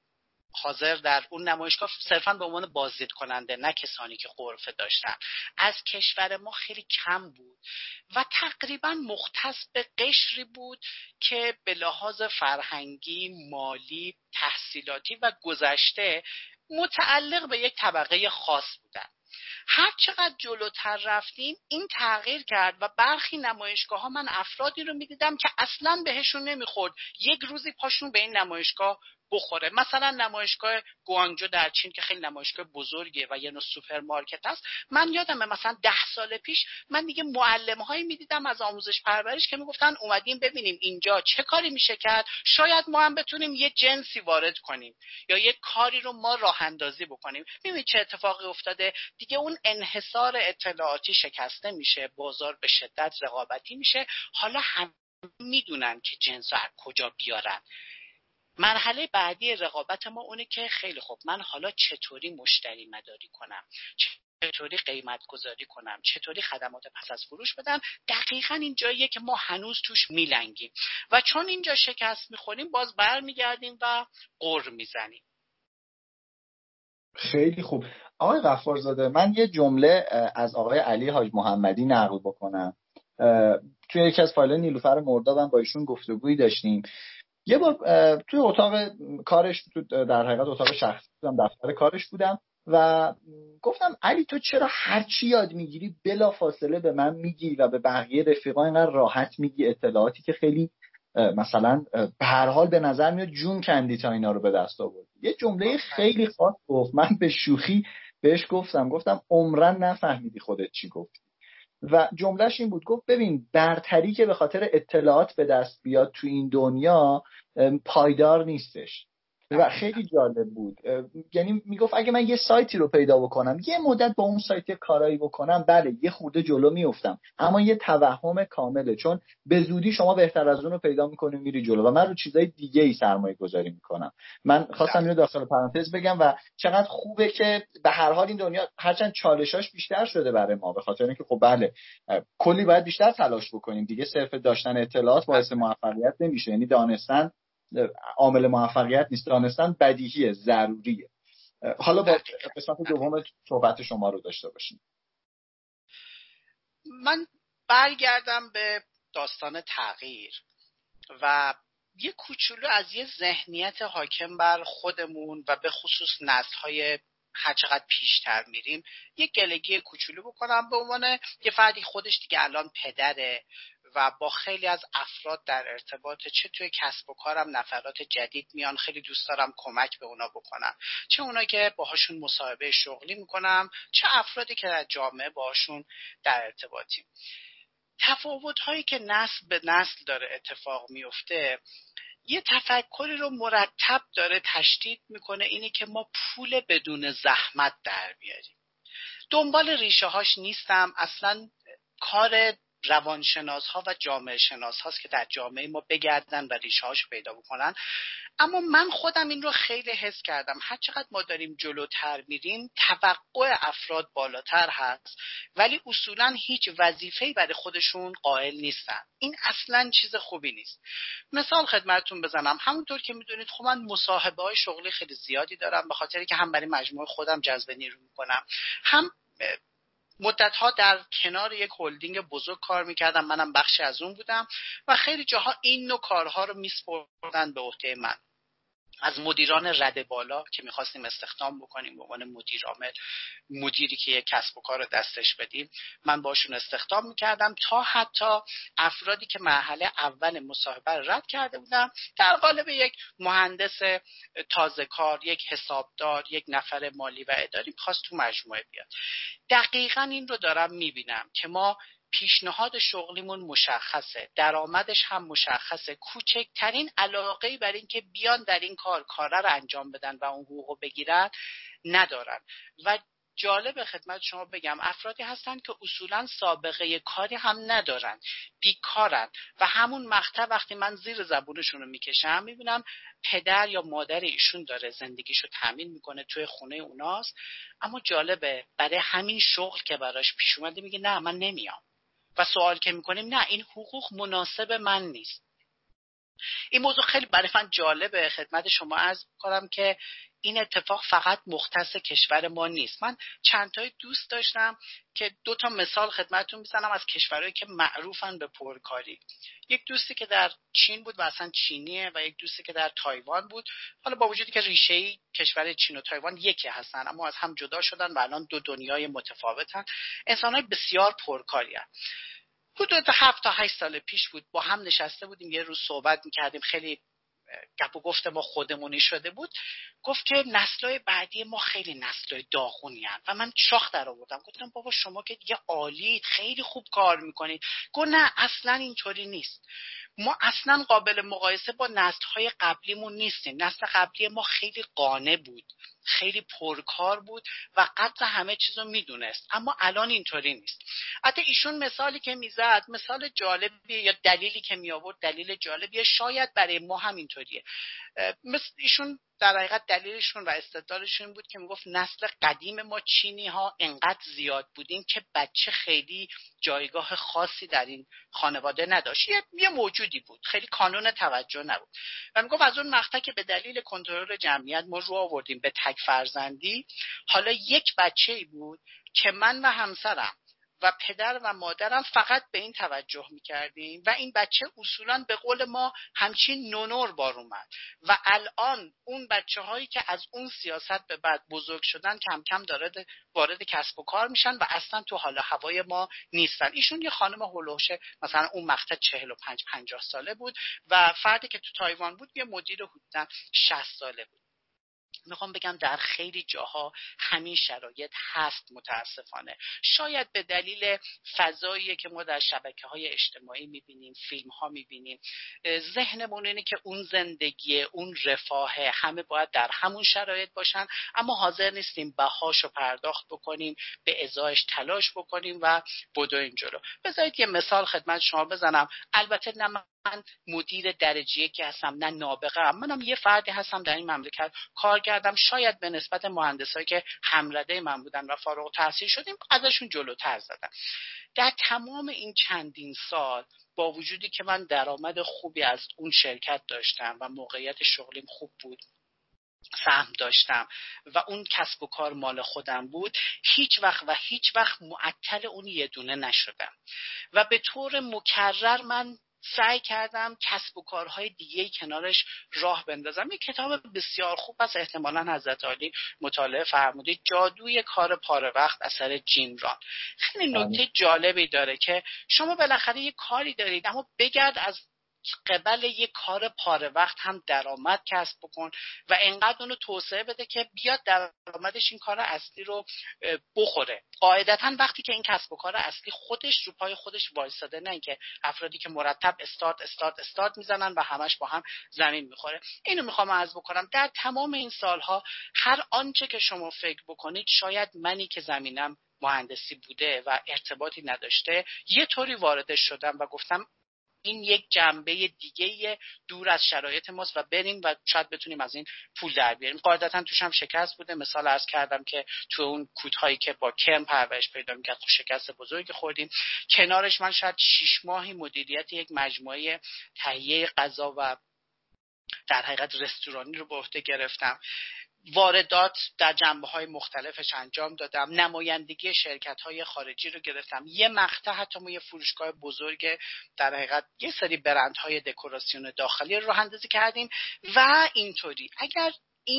حاضر در اون نمایشگاه صرفاً به عنوان بازدید کننده، نه کسانی که غرفه داشتن، از کشور ما خیلی کم بود و تقریباً مختص به قشری بود که به لحاظ فرهنگی، مالی، تحصیلاتی و گذشته متعلق به یک طبقه خاص بودن. هر چقدر جلوتر رفتیم این تغییر کرد و برخی نمایشگاه‌ها من افرادی رو می‌دیدم که اصلاً بهشون نمیخورد یک روزی پاشون به این نمایشگاه بخوره. مثلا نمایشگاه گوانگجو در چین که خیلی نمایشگاه بزرگیه و یه نوع سوپرمارکت هست، من یادمه مثلا 10 سال پیش من دیگه معلم‌هایی می‌دیدم از آموزش پرورش که میگفتن اومدیم ببینیم اینجا چه کاری میشه کرد، شاید ما هم بتونیم یه جنسی وارد کنیم یا یه کاری رو ما راه اندازی بکنیم. ببینید چه اتفاقی افتاده. دیگه اون انحصار اطلاعاتی شکسته میشه، بازار به شدت رقابتی میشه. حالا هم میدونن که جنس رو از کجا بیارن. مرحله بعدی رقابت ما اونه که خیلی خوب من حالا چطوری مشتری مداری کنم، چطوری قیمت گذاری کنم، چطوری خدمات پس از فروش بدم. دقیقاً این جاییه که ما هنوز توش میلنگیم و چون اینجا شکست میخوریم باز برمیگردیم و غر میزنیم. خیلی خوب. آقای غفارزاده، من یه جمله از آقای علی حاج محمدی نقل بکنم. توی یکی از فایل نیلوفر مردادم با ایشون گفتگویی داشتیم. یه بار توی اتاق کارش، تو در حقیقت اتاق شخصی بودم، دفتر کارش بودم و گفتم علی تو چرا هر چی یاد میگیری بلا فاصله به من میگی و به بقیه رفیقا اینقدر راحت میگی اطلاعاتی که خیلی مثلا به هر حال به نظر میاد جون کندی تا اینا رو به دست آوردی. یه جمله خیلی خاص گفت، من به شوخی بهش گفتم عمرن نفهمیدی خودت چی گفت. و جملهش این بود، گفت ببین برتری که به خاطر اطلاعات به دست بیاد تو این دنیا پایدار نیستش. و خیلی جالب بود. یعنی میگفت اگه من یه سایتی رو پیدا بکنم یه مدت با اون سایت کارایی بکنم، بله یه خورده جلو میافتم، اما یه توهم کامله، چون به زودی شما بهتر از اون رو پیدا میکنی میری جلو و من رو چیزای دیگه ای سرمایه گذاری میکنم. من خواستم اینو داخل پرانتز بگم و چقدر خوبه که به هر حال این دنیا هرچند چالشاش بیشتر شده برای ما، به خاطر اینکه خب بله کلی باید بیشتر تلاش بکنیم دیگه، صرف داشتن اطلاعات باعث موفقیت نمیشه. یعنی دانستن عامل موفقیت نیست، دانستن بدیهیه، ضروریه. حالا با قسمت دوم صحبت شما رو داشته باشیم. من برگردم به داستان تغییر و یه کوچولو از یه ذهنیت حاکم بر خودمون و به خصوص نسل‌های هر چقدر پیشتر میریم یه گلگی کوچولو بکنم. به عنوان یه فردی خودش دیگه الان پدره و با خیلی از افراد در ارتباط، چه توی کسب و کارم نفرات جدید میان، خیلی دوست دارم کمک به اونا بکنم، چه اونا که باهاشون مصاحبه شغلی میکنم، چه افرادی که در جامعه باهاشون در ارتباطیم. تفاوت‌هایی که نسل به نسل داره اتفاق میفته یه تفکری رو مرتب داره تشدید میکنه، اینی که ما پول بدون زحمت در بیاریم. دنبال ریشه هاش نیستم اصلا، کار روانشناس ها و جامعه شناس هاست که در جامعه ما بگردن و ریشه هاش پیدا بکنن. اما من خودم این رو خیلی حس کردم، هر چقدر ما داریم جلوتر میریم توقع افراد بالاتر هست ولی اصولا هیچ وظیفه‌ای برای خودشون قائل نیستن. این اصلا چیز خوبی نیست. مثال خدمتتون بزنم، همونطور که میدونید خب من مصاحبه های شغلی خیلی زیادی دارم، به خاطری که هم برای مجموعه خودم جذب نیرو میکنم، هم مدت‌ها در کنار یک هلدینگ بزرگ کار میکردم، منم بخشی از اون بودم و خیلی جاها این نوع کارها رو میسپردن به عهده من. از مدیران رده بالا که میخواستیم استخدام بکنیم به عنوان مدیر عامل، مدیری که یک کسب و کار رو دستش بدیم، من باشون استخدام میکردم، تا حتی افرادی که مرحله اول مصاحبه رو رد کرده بودم، در قالب یک مهندس تازه کار، یک حسابدار، یک نفر مالی و اداری میخواست تو مجموعه بیاد. دقیقاً این رو دارم میبینم که ما پیشنهاد شغلیمون مشخصه، درآمدش هم مشخصه، کوچکترین علاقه‌ای بر این که بیان در این کار رو انجام بدن و اون حقوقو بگیرن ندارن. و جالب خدمت شما بگم افرادی هستن که اصولا سابقه کاری هم ندارن، بیکارن و همون مقطع وقتی من زیر زبونشون رو میکشم میبینم پدر یا مادر ایشون داره زندگیشو تامین میکنه، توی خونه اوناست، اما جالبه برای همین شغل که براش پیش اومده میگه نه من نمیام. و سوال که میکنیم نه این حقوق مناسب من نیست. این موضوع خیلی برای من جالبه، خدمت شما عرض کنم که این اتفاق فقط مختص کشور ما نیست. من چند تای دوست داشتم که 2 تا مثال خدمتتون میزنم از کشورهایی که معروفن به پرکاری. یک دوستی که در چین بود و اصلا چینیه و یک دوستی که در تایوان بود. حالا با وجودی که ریشه‌ای کشور چین و تایوان یکی هستن اما از هم جدا شدن و الان 2 دنیای متفاوتن. انسان‌های بسیار پرکاری هستن. حدود 7 تا 8 سال پیش بود، با هم نشسته بودیم یه روز صحبت میکردیم، خیلی گپ و گفت ما خودمونی شده بود. گفت که نسل‌های بعدی ما خیلی نسل‌های داغونی هستن و من شاخ در آوردم، گفتم بابا شما که دیگه عالیت، خیلی خوب کار میکنید. گفت نه اصلا اینطوری نیست، ما اصلا قابل مقایسه با نسل‌های قبلیمون نیستیم. نسل قبلی ما خیلی قانع بود، خیلی پرکار بود و قدر همه چیزو میدونست، اما الان اینطوری نیست. حتی ایشون مثالی که میزد مثال جالبیه، یا دلیلی که می آورد دلیل جالبیه، شاید برای ما هم اینطوریه. ایشون در حقیقت دلیلشون و استدلالشون بود که میگفت نسل قدیم ما چینی ها انقدر زیاد بودیم که بچه خیلی جایگاه خاصی در این خانواده نداشت، یه موجودی بود، خیلی کانون توجه نبود. و میگفت از اون مقطع که به دلیل کنترل جمعیت ما رو آوردیم به تک فرزندی، حالا یک بچه‌ای بود که من و همسرم و پدر و مادرم فقط به این توجه میکردیم و این بچه اصولا به قول ما همچین نونور بار اومد و الان اون بچه هایی که از اون سیاست به بعد بزرگ شدن کم کم وارد کسب و کار میشن و اصلا تو حال هوای ما نیستن. ایشون یه خانم هولوش مثلا اون مقطع 45-50 ساله بود و فردی که تو تایوان بود یه مدیر حدوداً 60 ساله بود. میخوام بگم در خیلی جاها همین شرایط هست متاسفانه. شاید به دلیل فضایی که ما در شبکه‌های اجتماعی میبینیم، فیلم‌ها میبینیم، ذهنمون اینه که اون زندگی، اون رفاه همه باید در همون شرایط باشن، اما حاضر نیستیم بهاشو پرداخت بکنیم، به ازایش تلاش بکنیم و بدویم جلو. بذارید یه مثال خدمت شما بزنم. البته نه من مدیر درجه که هستم نه نابغه ام، منم یه فردی هستم در این مملکت کار کردم، شاید به نسبت مهندسایی که همرده من بودن و فارغ التحصیل شدیم ازشون جلوتر زدم. در تمام این چندین سال با وجودی که من درآمد خوبی از اون شرکت داشتم و موقعیت شغلیم خوب بود، سهم داشتم و اون کسب و کار مال خودم بود، هیچ وقت معطل اون یه دونه نشدم و به طور مکرر من سعی کردم کسب و کارهای دیگه کنارش راه بندازم. یک کتاب بسیار خوب است، احتمالاً حضرت عالی مطالعه فرمودید، جادوی کار پاره وقت اثر جیم ران. خیلی نکته جالبی داره که شما بالاخره یه کاری دارید اما بگرد از قبل یک کار پاره وقت هم درآمد کسب بکن و انقدر اونو توسعه بده که بیاد درآمدش این کار اصلی رو بخوره. قاعدتاً وقتی که این کسب و کار اصلی خودش رو پای خودش وایساده، نه اینکه افرادی که مرتب استارت میزنن و همش با هم زمین میخوره. اینو میخوام عرض بکنم در تمام این سالها هر آنچه که شما فکر بکنید، شاید منی که زمینم مهندسی بوده و ارتباطی نداشته یه طوری وارد شدم و گفتم این یک جنبه دیگه دور از شرایط ماست و بریم و شاید بتونیم از این پول در بیاریم. قاعدتا توش هم شکست بوده. مثال عرض کردم که تو اون کودهایی که با کرم پرورش پیدا می‌کرد تو شکست بزرگی خوردیم. کنارش من شاید 6 ماهی مدیریت یک مجموعه تهیه غذا و در حقیقت رستورانی رو به عهده گرفتم. واردات در جنبه‌های مختلفش انجام دادم، نمایندگی شرکت‌های خارجی رو گرفتم، یه مقطع حتی ما یه فروشگاه بزرگ در حقیقت یه سری برندهای دکوراسیون داخلی رو راه‌اندازی کردیم و اینطوری. اگر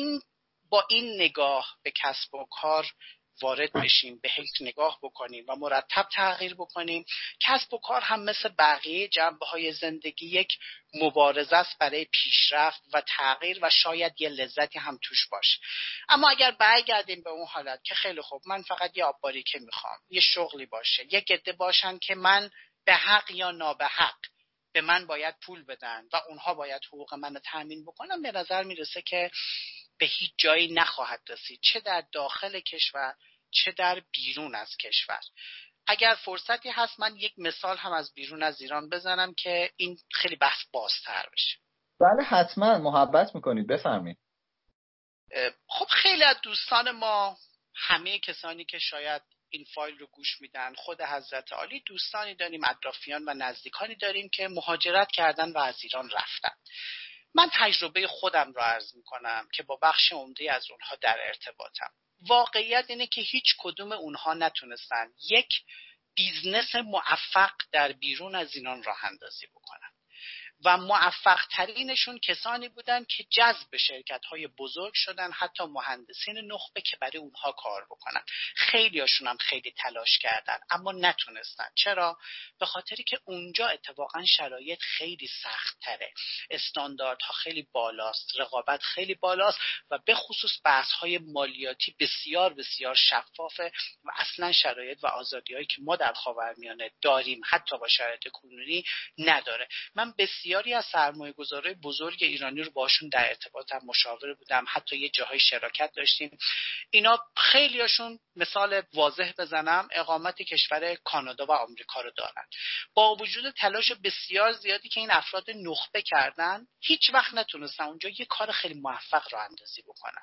با این نگاه به کسب و کار وارد بشیم، به هیچ نگاه بکنیم و مرتب تغییر بکنیم، کسب و کار هم مثل بقیه جنبه‌های زندگی یک مبارزه است برای پیشرفت و تغییر و شاید یه لذتی هم توش باشه. اما اگر برگردیم به اون حالت که خیلی خوب من فقط یه آب‌باریکه میخوام، یه شغلی باشه، یه عده باشن که من به حق یا نابحق به من باید پول بدن و اونها باید حقوق منو تامین بکنن، به نظر میرسه که به هیچ جایی نخواهد رسید، چه در داخل کشور چه در بیرون از کشور. اگر فرصتی هست من یک مثال هم از بیرون از ایران بزنم که این خیلی بحث بازتر بشه. بله حتما، محبت میکنید، بفرمایید. خب خیلی از دوستان ما، همه کسانی که شاید این فایل رو گوش میدن، خود حضرت عالی، دوستانی داریم، اطرافیان و نزدیکانی داریم که مهاجرت کردن و از ایران رفتن. من تجربه خودم رو عرض میکنم که با بخش عمده از اونها در ارتباطم. واقعیت اینه که هیچ کدوم اونها نتونستن یک بیزنس موفق در بیرون از ایران راه اندازی بکنن و موفق ترینشون کسانی بودن که جذب شرکت‌های بزرگ شدن، حتی مهندسین نخبه که برای اونها کار بکنن. خیلیاشون هم خیلی تلاش کردن اما نتونستن. چرا؟ به خاطری که اونجا اتفاقا شرایط خیلی سخت تره، استانداردها خیلی بالاست، رقابت خیلی بالاست و به خصوص بحث‌های مالیاتی بسیار بسیار شفافه و اصلا شرایط و آزادی‌هایی که ما در خاورمیانه داریم حتی با شرایط کنونی نداره. من بسیاری از سرمایه‌گذارای بزرگ ایرانی رو باشون در ارتباطم، مشاوره بودم، حتی یه جاهای شراکت داشتیم. اینا خیلیاشون مثال واضح بزنم اقامت کشور کانادا و آمریکا رو دارن. با وجود تلاش بسیار زیادی که این افراد نخبه کردن، هیچ وقت نتونستن اونجا یه کار خیلی موفق راه اندازی بکنن.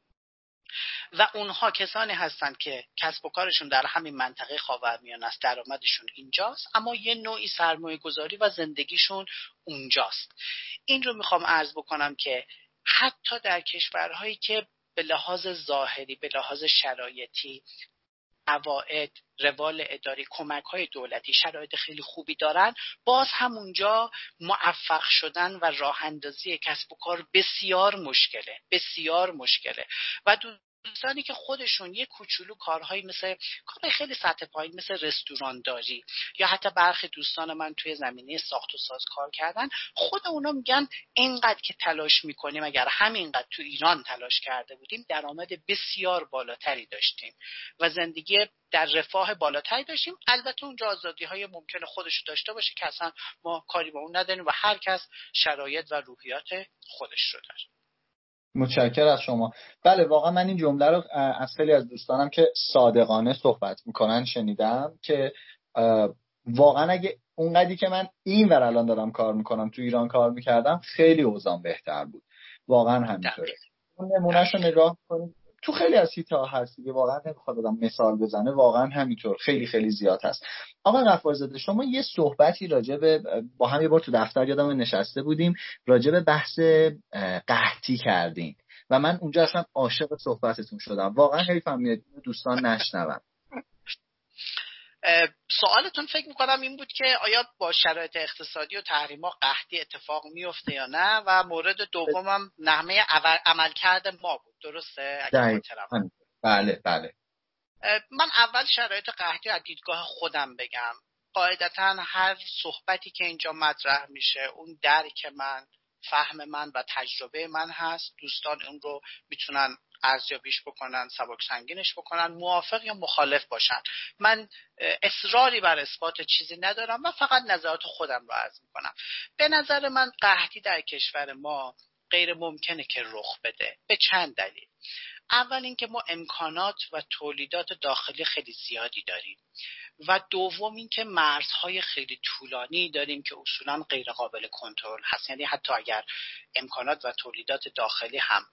و اونها کسانی هستند که کسب و کارشون در همین منطقه خاورمیانه است، درآمدشون اینجاست اما یه نوعی سرمایه گذاری و زندگیشون اونجاست. این رو میخوام عرض بکنم که حتی در کشورهایی که به لحاظ ظاهری، به لحاظ شرایطی قواعد، روال اداری، کمک‌های دولتی شرایط خیلی خوبی دارن، باز همونجا موفق شدن و راه اندازی کسب و کار بسیار مشکله و دوستانی که خودشون یه کوچولو کارهایی مثل کار خیلی سطح پایین مثل رستوران داری یا حتی برخی دوستان من توی زمینه ساخت و ساز کار کردن، خود اونا میگن اینقدر که تلاش میکنیم اگر همینقدر تو ایران تلاش کرده بودیم درآمد بسیار بالاتری داشتیم و زندگی در رفاه بالاتری داشتیم. البته اونجا آزادی های ممکنه خودش داشته باشه که اصلا ما کاری با اون نداریم و هر کس شرایط و روحیات خودش رو داره. متشکرم از شما. بله واقعا من این جمله رو از خیلی از دوستانم که صادقانه صحبت میکنن شنیدم که واقعا اگه اونقدری که من اینور الان دارم کار میکنم تو ایران کار میکردم خیلی اوضاع بهتر بود. واقعا همینطوره. اون نمونهشو نگاه کنید تو خیلی از هیتا هست دیگه، واقعا نمیخواد آدم مثال بزنه، واقعا همینطور خیلی خیلی زیاد هست. آقا غفارزاده شما یه صحبتی راجع به با هم یه بار تو دفتر یادم نشسته بودیم راجع به بحث قحطی کردین و من اونجا اصلا عاشق صحبتتون شدم. واقعا حیفم میاد دوستان نشنون. سوالتون فکر میکنم این بود که آیا با شرایط اقتصادی و تحریما قحطی اتفاق میفته یا نه، و مورد دومم نحوه عملکرد ما بود، درسته؟ اگه خاطرم. بله. من اول شرایط قحطی از دیدگاه خودم بگم. قاعدتا هر صحبتی که اینجا مطرح میشه اون درک من، فهم من و تجربه من هست. دوستان اون رو میتونن ارزیابیش بکنن، سبک سنگینش بکنن، موافق یا مخالف باشن. من اصراری بر اثبات چیزی ندارم و فقط نظرات خودم رو عرض میکنم. به نظر من قحطی در کشور ما غیر ممکنه که رخ بده به چند دلیل. اول اینکه ما امکانات و تولیدات داخلی خیلی زیادی داریم و دوم اینکه مرزهای خیلی طولانی داریم که اصولا غیر قابل کنترل هست. یعنی حتی اگر امکانات و تولیدات داخلی هم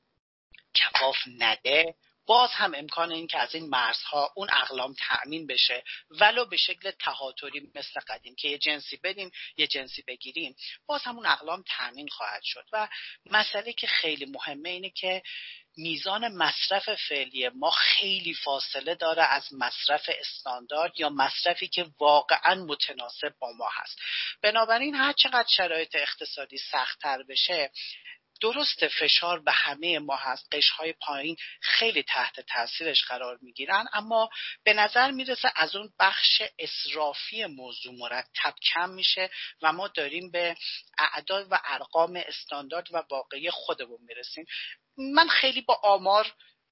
کفاف نده، باز هم امکان این که از این مرزها اون اقلام تأمین بشه ولو به شکل تهاتری مثل قدیم که یه جنسی بدیم یه جنسی بگیریم، باز همون اقلام تأمین خواهد شد. و مسئله که خیلی مهمه اینه که میزان مصرف فعلی ما خیلی فاصله داره از مصرف استاندارد یا مصرفی که واقعا متناسب با ما هست. بنابراین هر چقدر شرایط اقتصادی سخت‌تر بشه، درست فشار به همه ما هست، قشرهای پایین خیلی تحت تاثیرش قرار میگیرن، اما به نظر میرسه از اون بخش اسرافی موضوع مرتب کم میشه و ما داریم به اعداد و ارقام استاندارد و واقعی خودمون میرسیم. من خیلی با آمار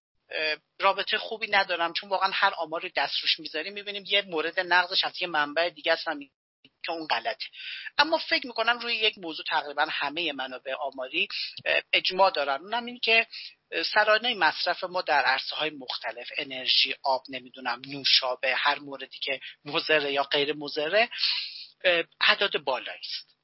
رابطه خوبی ندارم، چون واقعا هر آماری دست روش میذاریم میبینیم یه مورد نقضش از یه منبع دیگه است که اون غلطه. اما فکر میکنم روی یک موضوع تقریبا همه منابع آماری اجماع دارن، اونم این که سرانه مصرف ما در عرصه‌های مختلف، انرژی، آب، نمیدونم نوشابه، هر موردی که مضر یا غیر مضر، اعداد بالایی است.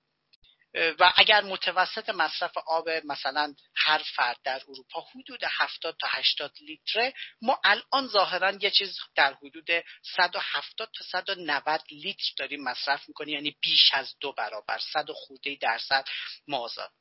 و اگر متوسط مصرف آب مثلا هر فرد در اروپا حدود 70 تا 80 لیتره، ما الان ظاهرا یه چیز در حدود 170 تا 190 لیتر داریم مصرف میکنیم، یعنی بیش از 2 برابر، 100 خورده درصد مازاد.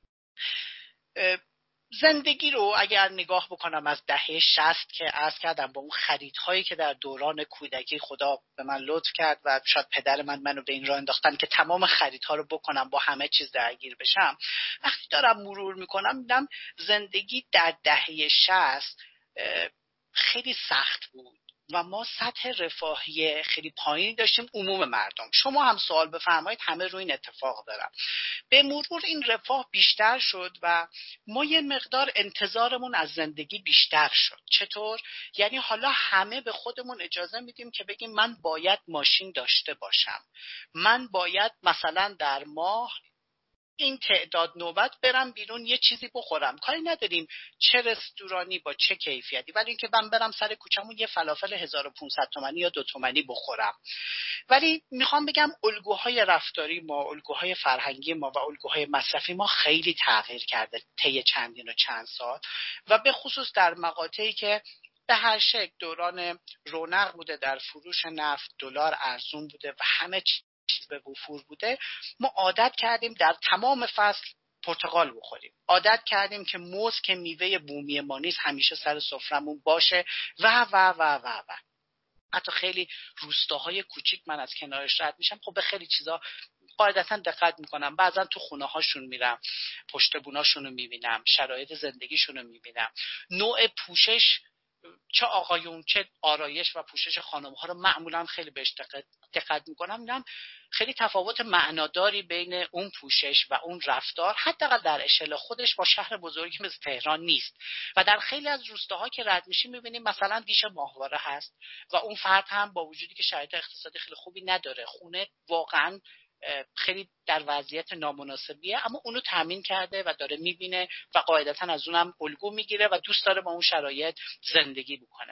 زندگی رو اگر نگاه بکنم از دهه 60 که عرض کردم با اون خریدهایی که در دوران کودکی خدا به من لطف کرد و شاید پدر منو به این راه انداختن که تمام خریدها رو بکنم با همه چیز درگیر بشم، وقتی دارم مرور میکنم میدم زندگی در دهه 60 خیلی سخت بود و ما سطح رفاهی خیلی پایینی داشتیم عموم مردم. شما هم سوال بفرمایید، همه روی این اتفاق دارن. به مرور این رفاه بیشتر شد و ما یه مقدار انتظارمون از زندگی بیشتر شد. چطور؟ یعنی حالا همه به خودمون اجازه میدیم که بگیم من باید ماشین داشته باشم، من باید مثلا در ماه این تعداد نوبت برم بیرون یه چیزی بخورم، کاری نداریم چه رستورانی با چه کیفیتی، ولی اینکه من برم سر کوچمون یه فلافل 1500 تومانی یا 2 تومانی بخورم. ولی میخوام بگم الگوهای رفتاری ما، الگوهای فرهنگی ما و الگوهای مصرفی ما خیلی تغییر کرده طی چندین و چند سال، و به خصوص در مقاطعی که به هر شکل دوران رونق بوده، در فروش نفت دلار ارزون بوده و همه چیز به وفور بوده، ما عادت کردیم در تمام فصل پرتقال بخوریم، عادت کردیم که موز که میوه بومی ما نیست همیشه سر سفرمون باشه و و و و و حتی خیلی روستاهای کوچیک من از کنارش رد میشم، خب به خیلی چیزا قاعدتا دقت میکنم. بعضا تو خونه هاشون میرم، پشت بوناشون رو میبینم، شرایط زندگیشون رو میبینم، نوع پوشش، چه آقایون چه آرایش و پوشش خانم ها رو معمولا خیلی بهش دقت میکنم. میبینم خیلی تفاوت معناداری بین اون پوشش و اون رفتار حداقل در اشل خودش با شهر بزرگی مثل تهران نیست. و در خیلی از روستاها که رد میشیم میبینیم مثلا دیش ماهواره هست و اون فرد هم با وجودی که شرایط اقتصادی خیلی خوبی نداره، خونه واقعا خیلی در وضعیت نامناسبیه، اما اونو تامین کرده و داره میبینه و قاعدتا از اونم الگو میگیره و دوست داره با اون شرایط زندگی بکنه.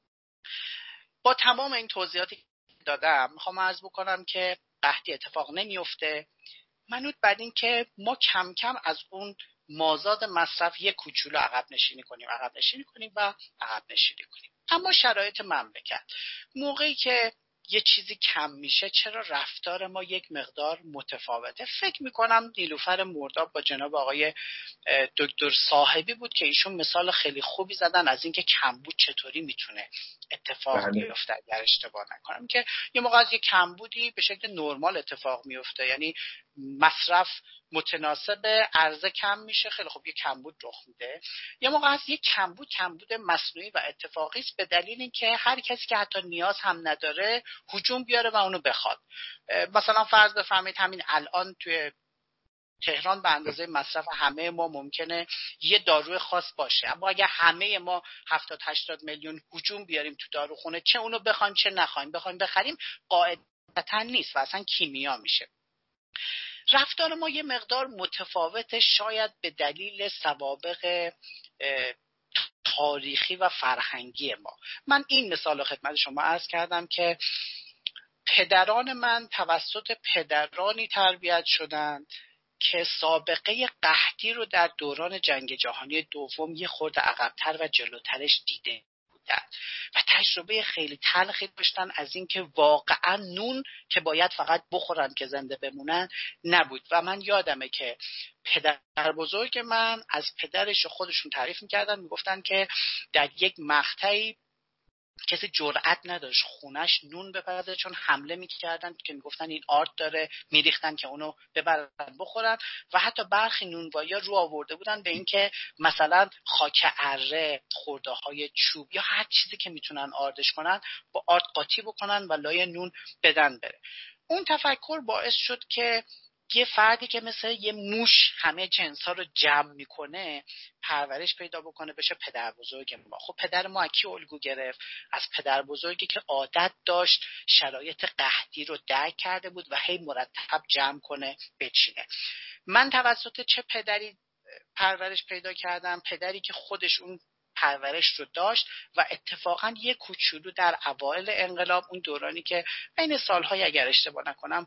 با تمام این توضیحاتی که دادم میخوام عرض بکنم که قحطی اتفاق نمیفته، منوط بر این که ما کم کم از اون مازاد مصرف یک کوچولو عقب نشینی کنیم و عقب نشینی کنیم. اما شرایط مملکت موقعی که یه چیزی کم میشه، چرا رفتار ما یک مقدار متفاوته؟ فکر میکنم نیلوفر مرداب با جناب آقای دکتر صاحبی بود که ایشون مثال خیلی خوبی زدن از اینکه کمبود چطوری میتونه اتفاق بیفته. اگر اشتباه نکنم که یه موقع از یه کمبودی به شکل نرمال اتفاق میفته، یعنی مصرف متناسب، عرضه کم میشه، خیلی خوب یه کمبود رخ میده. یه موقع از یه کمبود مصنوعی و اتفاقی است به دلیل اینکه هر کسی که حتی نیاز هم نداره هجوم بیاره و اونو بخواد. مثلا فرض بفرمایید همین الان توی تهران به اندازه مصرف همه ما ممکنه یه داروی خاص باشه، اما اگه همه ما 70-80 میلیون هجوم بیاریم تو داروخونه، چه اونو بخوایم چه نخوایم، بخوایم بخریم، قاعدتا نیست و اصلا کیمیا میشه. رفتار ما یه مقدار متفاوته، شاید به دلیل سوابق تاریخی و فرهنگی ما. من این مثال رو خدمت شما عرض کردم که پدران من توسط پدرانی تربیت شدند که سابقه قحطی رو در دوران جنگ جهانی دوم یه خورده عقب‌تر و جلوترش دیده بودن و تجربه خیلی تلخی داشتن از این که واقعا نون که باید فقط بخورن که زنده بمونن نبود. و من یادمه که پدر بزرگ من از پدرش خودشون تعریف میکردن، میگفتن که در یک مقطعی کسی جرئت نداشت خونش نون بپزه، چون حمله میکردن که میگفتن این آرد داره، میریختن که اونو ببرن بخورن. و حتی برخی نونوایی‌ها رو آورده بودن به این که مثلا خاک اره، خرده‌های چوب یا هر چیزی که میتونن آردش کنن با آرد قاطی بکنن و لای نون بدن بره. اون تفکر باعث شد که یه فردی که مثل یه موش همه جنس‌ها رو جمع میکنه پرورش پیدا بکنه بشه پدر بزرگ ما. خب پدر ما کی الگو گرفت؟ از پدر بزرگی که عادت داشت شرایط قحطی رو درک کرده بود و هی مرتب جمع کنه بچینه. من توسط چه پدری پرورش پیدا کردم؟ پدری که خودش اون پرورش رو داشت و اتفاقا یک کوچولو در اوایل انقلاب، اون دورانی که بین سالهای اگر اشتباه نکنم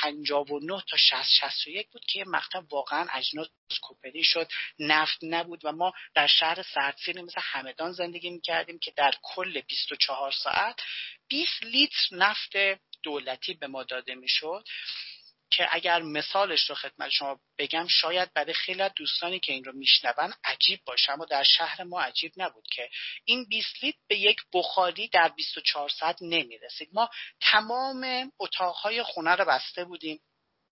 59 تا 60-61 بود که یه مقطع واقعا اجناس کوپری شد، نفت نبود و ما در شهر سردسیر مثل همدان زندگی میکردیم که در کل 24 ساعت 20 لیتر نفت دولتی به ما داده میشد که اگر مثالش رو خدمت شما بگم شاید برای خیلی از دوستانی که این رو میشنون عجیب باشه، اما در شهر ما عجیب نبود که این 20 لیتر به یک بخاری در 24 ساعت نمیرسید. ما تمام اتاقهای خونه رو بسته بودیم،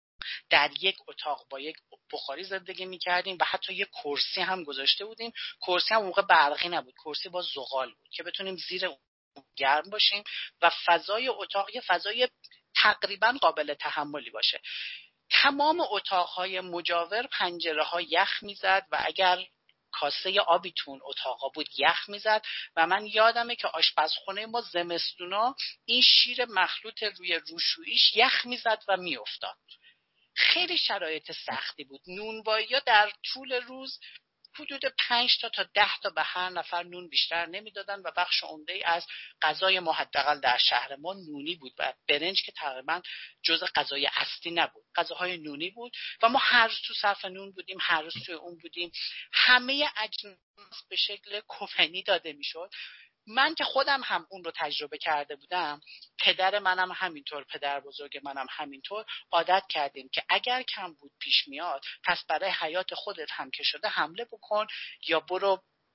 در یک اتاق با یک بخاری زندگی میکردیم و حتی یک کرسی هم گذاشته بودیم. کرسی هم موقع برقی نبود، کرسی با زغال بود که بتونیم زیر گرم باشیم و فضای اتاق یه فضای تقریبا قابل تحملی باشه. تمام اتاقهای مجاور پنجره ها یخ میزد و اگر کاسه آبی تون اتاقا بود یخ میزد و من یادمه که آشپزخونه ما زمستونا این شیر مخلوط روی روشویش یخ میزد و میافتاد. خیلی شرایط سختی بود. نونوایی‌ها در طول روز حدود 5 تا 10 تا به هر نفر نون بیشتر نمیدادن و بخش عمده از غذای ما حداقل در شهر ما نونی بود و برنج که تقریبا جزء غذای اصلی نبود، غذاهای نونی بود و ما هر روز تو صرف نون بودیم، هر روز توی اون بودیم. همه اجناس به شکل کفنی داده میشد. من که خودم هم اون رو تجربه کرده بودم، پدر منم همینطور، پدر بزرگ منم همینطور، عادت کردیم که اگر کم بود پیش میاد پس برای حیات خودت هم که شده حمله بکن یا برو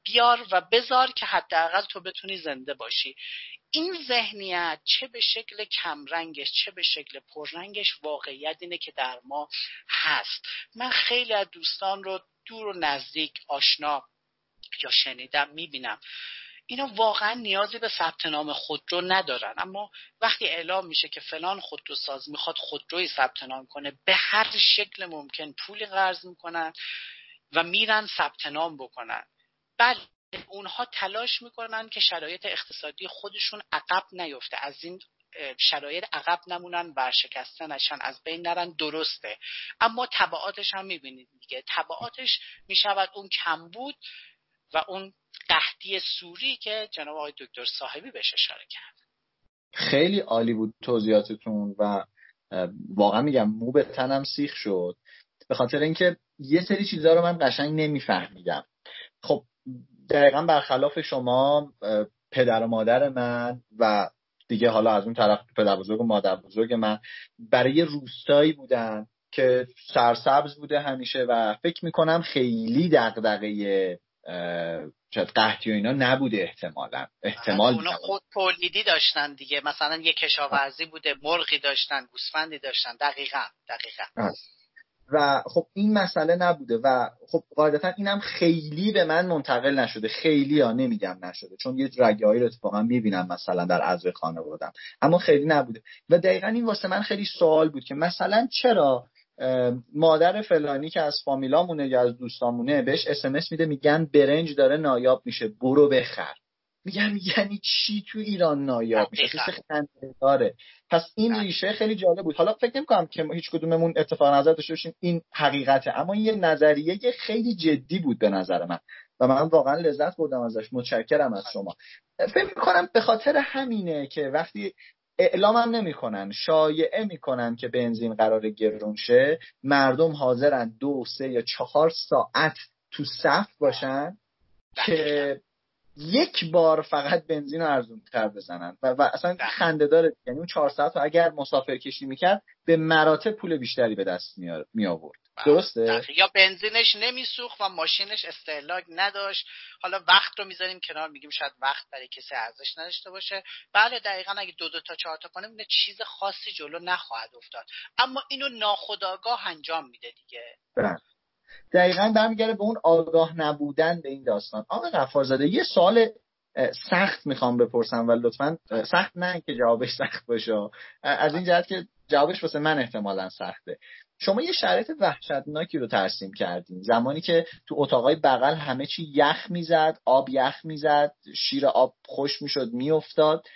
بیار و بذار که حداقل تو بتونی زنده باشی. این ذهنیت چه به شکل کمرنگش چه به شکل پررنگش واقعیت اینه که در ما هست. من خیلی از دوستان رو دور و نزدیک آشنا یا شنیدم میبینم اینا واقعا نیازی به ثبت نام خودرو ندارن، اما وقتی اعلام میشه که فلان خودروساز میخواد خودروی ثبت نام کنه به هر شکل ممکن پولی قرض میکنن و میرن ثبت نام بکنن. بله اونها تلاش میکنن که شرایط اقتصادی خودشون عقب نیفته، از این شرایط عقب نمونن، ورشکسته نشن، از بین نرن، درسته، اما تبعاتش هم میبینید دیگه. تبعاتش میشود اون کمبود و اون قحطی سوری که جناب آقای دکتر صاحبی بهش اشاره کرد. خیلی عالی بود توضیحاتتون و واقعا میگم مو به تنم سیخ شد، به خاطر اینکه یه سری چیزا رو من قشنگ نمیفهمیدم. خب دقیقا برخلاف شما پدر و مادر من و دیگه حالا از اون طرف پدر بزرگ و مادر بزرگ من برای روستایی بودن که سرسبز بوده همیشه و فکر میکنم خیلی دغدغه قحطی و اینا نبوده. احتمال اونا خود تولیدی داشتن دیگه، مثلا یه کشاورزی بوده، مرغی داشتن، گوسفندی داشتن. دقیقاً و خب این مسئله نبوده و خب قاعدتا اینم خیلی به من منتقل نشده، خیلی ها نمیگم نشده، چون یه رگه‌هایی رو اتفاقا میبینم مثلا در اعضای خانواده‌ام، اما خیلی نبوده. و دقیقا این واسه من خیلی سوال بود که مثلا چرا مادر فلانی که از فامیلامونه یا از دوستامونه بهش SMS میده میگن برنج داره نایاب میشه برو بخر. میگن یعنی چی تو ایران نایاب میشه؟ خنده داره. پس این ریشه خیلی جالب بود. حالا فکر نمی‌کنم که هیچ کدوممون اتفاق نظر داشته باشیم این حقیقته، اما این یه نظریه خیلی جدی بود به نظر من و من واقعا لذت بردم ازش. متشکرم از شما. فکر می‌کنم به خاطر همینه که وقتی اعلامم نمی‌کنن، شایعه می‌کنن که بنزین قراره گرون شه، مردم حاضرن 2 3 یا 4 ساعت تو صف باشن که یک بار فقط بنزین رو ارزون‌تر بزنن و اصلا خنده داره. یعنی اون 4 ساعت رو اگر مسافر کشی میکرد به مراتب پول بیشتری به دست می آورد. درسته؟ یا بنزینش نمیسوخت و ماشینش استهلاک نداشت. حالا وقت رو میذاریم کنار، میگیم شاید وقت برای کسی ارزش نداشته باشه. بله دقیقاً اگه 2 تا 4 تا کنه اینه چیز خاصی جلو نخواهد افتاد، اما اینو ناخودآگاه انجام میده دیگه. دقیقاً برمیگره به اون آگاه نبودن به این داستان. آقا غفارزاده یه سوال سخت میخوام بپرسم و لطفاً سخت نه که جوابش سخت باشه، از این جهت که جوابش واسه من احتمالاً سخته. شما یه شرایط وحشتناکی رو ترسیم کردین زمانی که تو اتاقای بغل همه چی یخ میزد، آب یخ میزد، شیر آب خوش میشد میافتاد.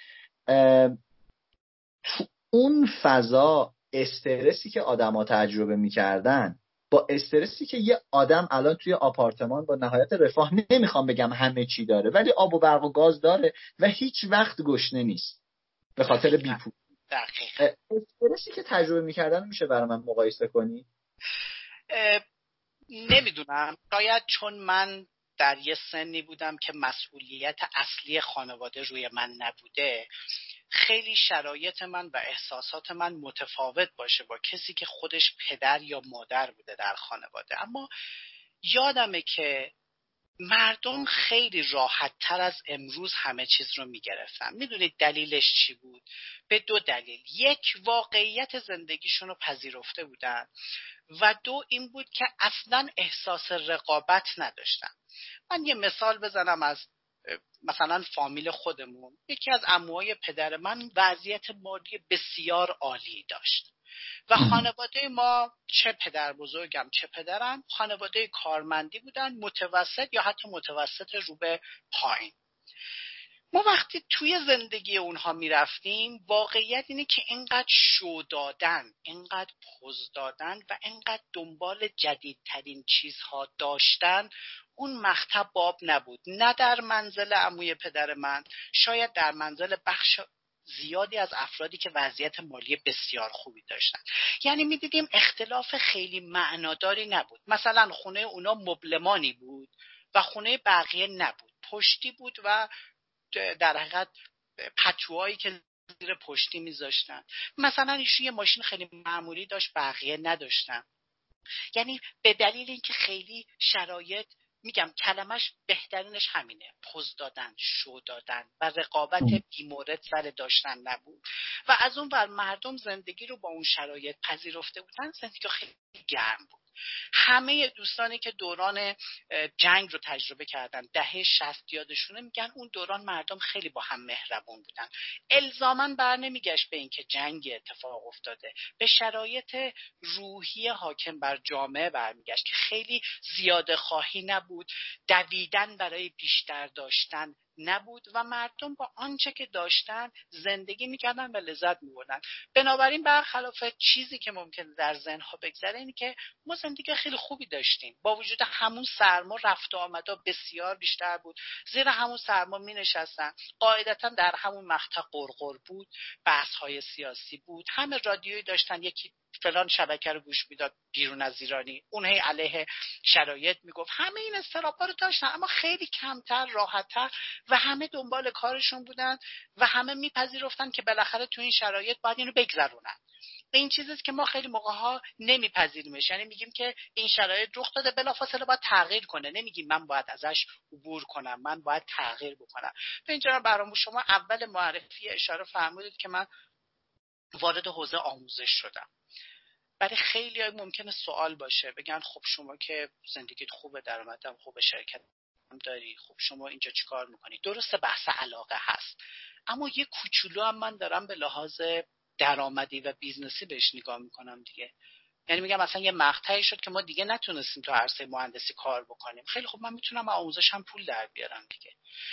تو اون فضا استرسی که آدما تجربه میکردن با استرسی که یه آدم الان توی آپارتمان با نهایت رفاه، نمیخوام بگم همه چی داره ولی آب و برق و گاز داره و هیچ وقت گشنه نیست به خاطر بیپول، استرسی که تجربه میکردن میشه برای من مقایسه کنی؟ نمیدونم، شاید چون من در یه سنی بودم که مسئولیت اصلی خانواده روی من نبوده، خیلی شرایط من و احساسات من متفاوت باشه با کسی که خودش پدر یا مادر بوده در خانواده. اما یادمه که مردم خیلی راحت تر از امروز همه چیز رو میگرفتن. میدونید دلیلش چی بود؟ به 2 دلیل. یک، واقعیت زندگیشون رو پذیرفته بودن و 2 این بود که اصلا احساس رقابت نداشتن. من یه مثال بزنم از مثلا فامیل خودمون. یکی از عموهای پدر من وضعیت مالی بسیار عالی داشت و خانواده ما، چه پدر بزرگم چه پدرم، خانواده کارمندی بودن، متوسط یا حتی متوسط رو به پایین. ما وقتی توی زندگی اونها میرفتیم واقعیت اینه که اینقدر شو دادن، اینقدر پوز دادن و اینقدر دنبال جدیدترین چیزها داشتن اون مخطب باب نبود. نه در منزل عموی پدر من، شاید در منزل بخش زیادی از افرادی که وضعیت مالی بسیار خوبی داشتن. یعنی میدیدیم اختلاف خیلی معناداری نبود. مثلا خونه اونا مبلمانی بود و خونه بقیه نبود، پشتی بود و در حقیقت پتوهایی که زیر پشتی میذاشتن. مثلا ایشون یه ماشین خیلی معمولی داشت، بقیه نداشتن. یعنی به دلیل اینکه خیلی شرایط میگم کلمش بهترینش همینه، پوز دادن، شو دادن و رقابت بیمورد سر داشتن نبود. و از اون ور مردم زندگی رو با اون شرایط پذیرفته بودن، زندگی خیلی گرم بود. همه دوستانی که دوران جنگ رو تجربه کردن، دهه 60 یادشونه، میگن اون دوران مردم خیلی با هم مهربون بودن. الزاماً بر نمیگشت به این که جنگ اتفاق افتاده، به شرایط روحی حاکم بر جامعه برمیگشت که خیلی زیاده خواهی نبود، دویدن برای بیشتر داشتن نبود و مردم با آنچه که داشتن زندگی میکردن و لذت میبردن. بنابراین برخلاف چیزی که ممکن در ذهنها بگذره، اینی که ما زندگی خیلی خوبی داشتیم. با وجود همون سرما رفت و آمدا بسیار بیشتر بود، زیر همون سرما می نشستن، قاعدتا در همون مقطع قرقر بود، بحث های سیاسی بود، همه رادیویی داشتن، یکی فلان شبکه رو گوش میداد بیرون از ایرانی، اون هی علیه شرایط میگفت، همه این استرابا رو داشتن اما خیلی کمتر، راحت‌تر و همه دنبال کارشون بودن و همه میپذیرفتن که بالاخره تو این شرایط باید اینو بگذرونن. این چیزیست که ما خیلی موقع‌ها نمیپذیریمش، یعنی میگیم که این شرایط رخ داده بلافاصله باید تغییر کنه، نمیگیم من باید ازش عبور کنم، من باید تغییر بکنم. به اینجا برام شما اول معرفی اشاره فرمودید که من وارد حوزه آموزش شدم. برای خیلی ممکنه سوال باشه، بگن خب شما که زندگیت خوبه، درآمدت خوبه، شرکت هم داری، خب شما اینجا چیکار میکنی؟ درسته بحث علاقه هست، اما یه کوچولو هم من دارم به لحاظ درآمدی و بیزنسی بهش نگاه میکنم دیگه. یعنی میگم مثلا یه مقطعی شد که ما دیگه نتونستیم تو عرصه مهندسی کار بکنیم، خیلی خب من میتونم آموزش هم پول در بیارم دیگه.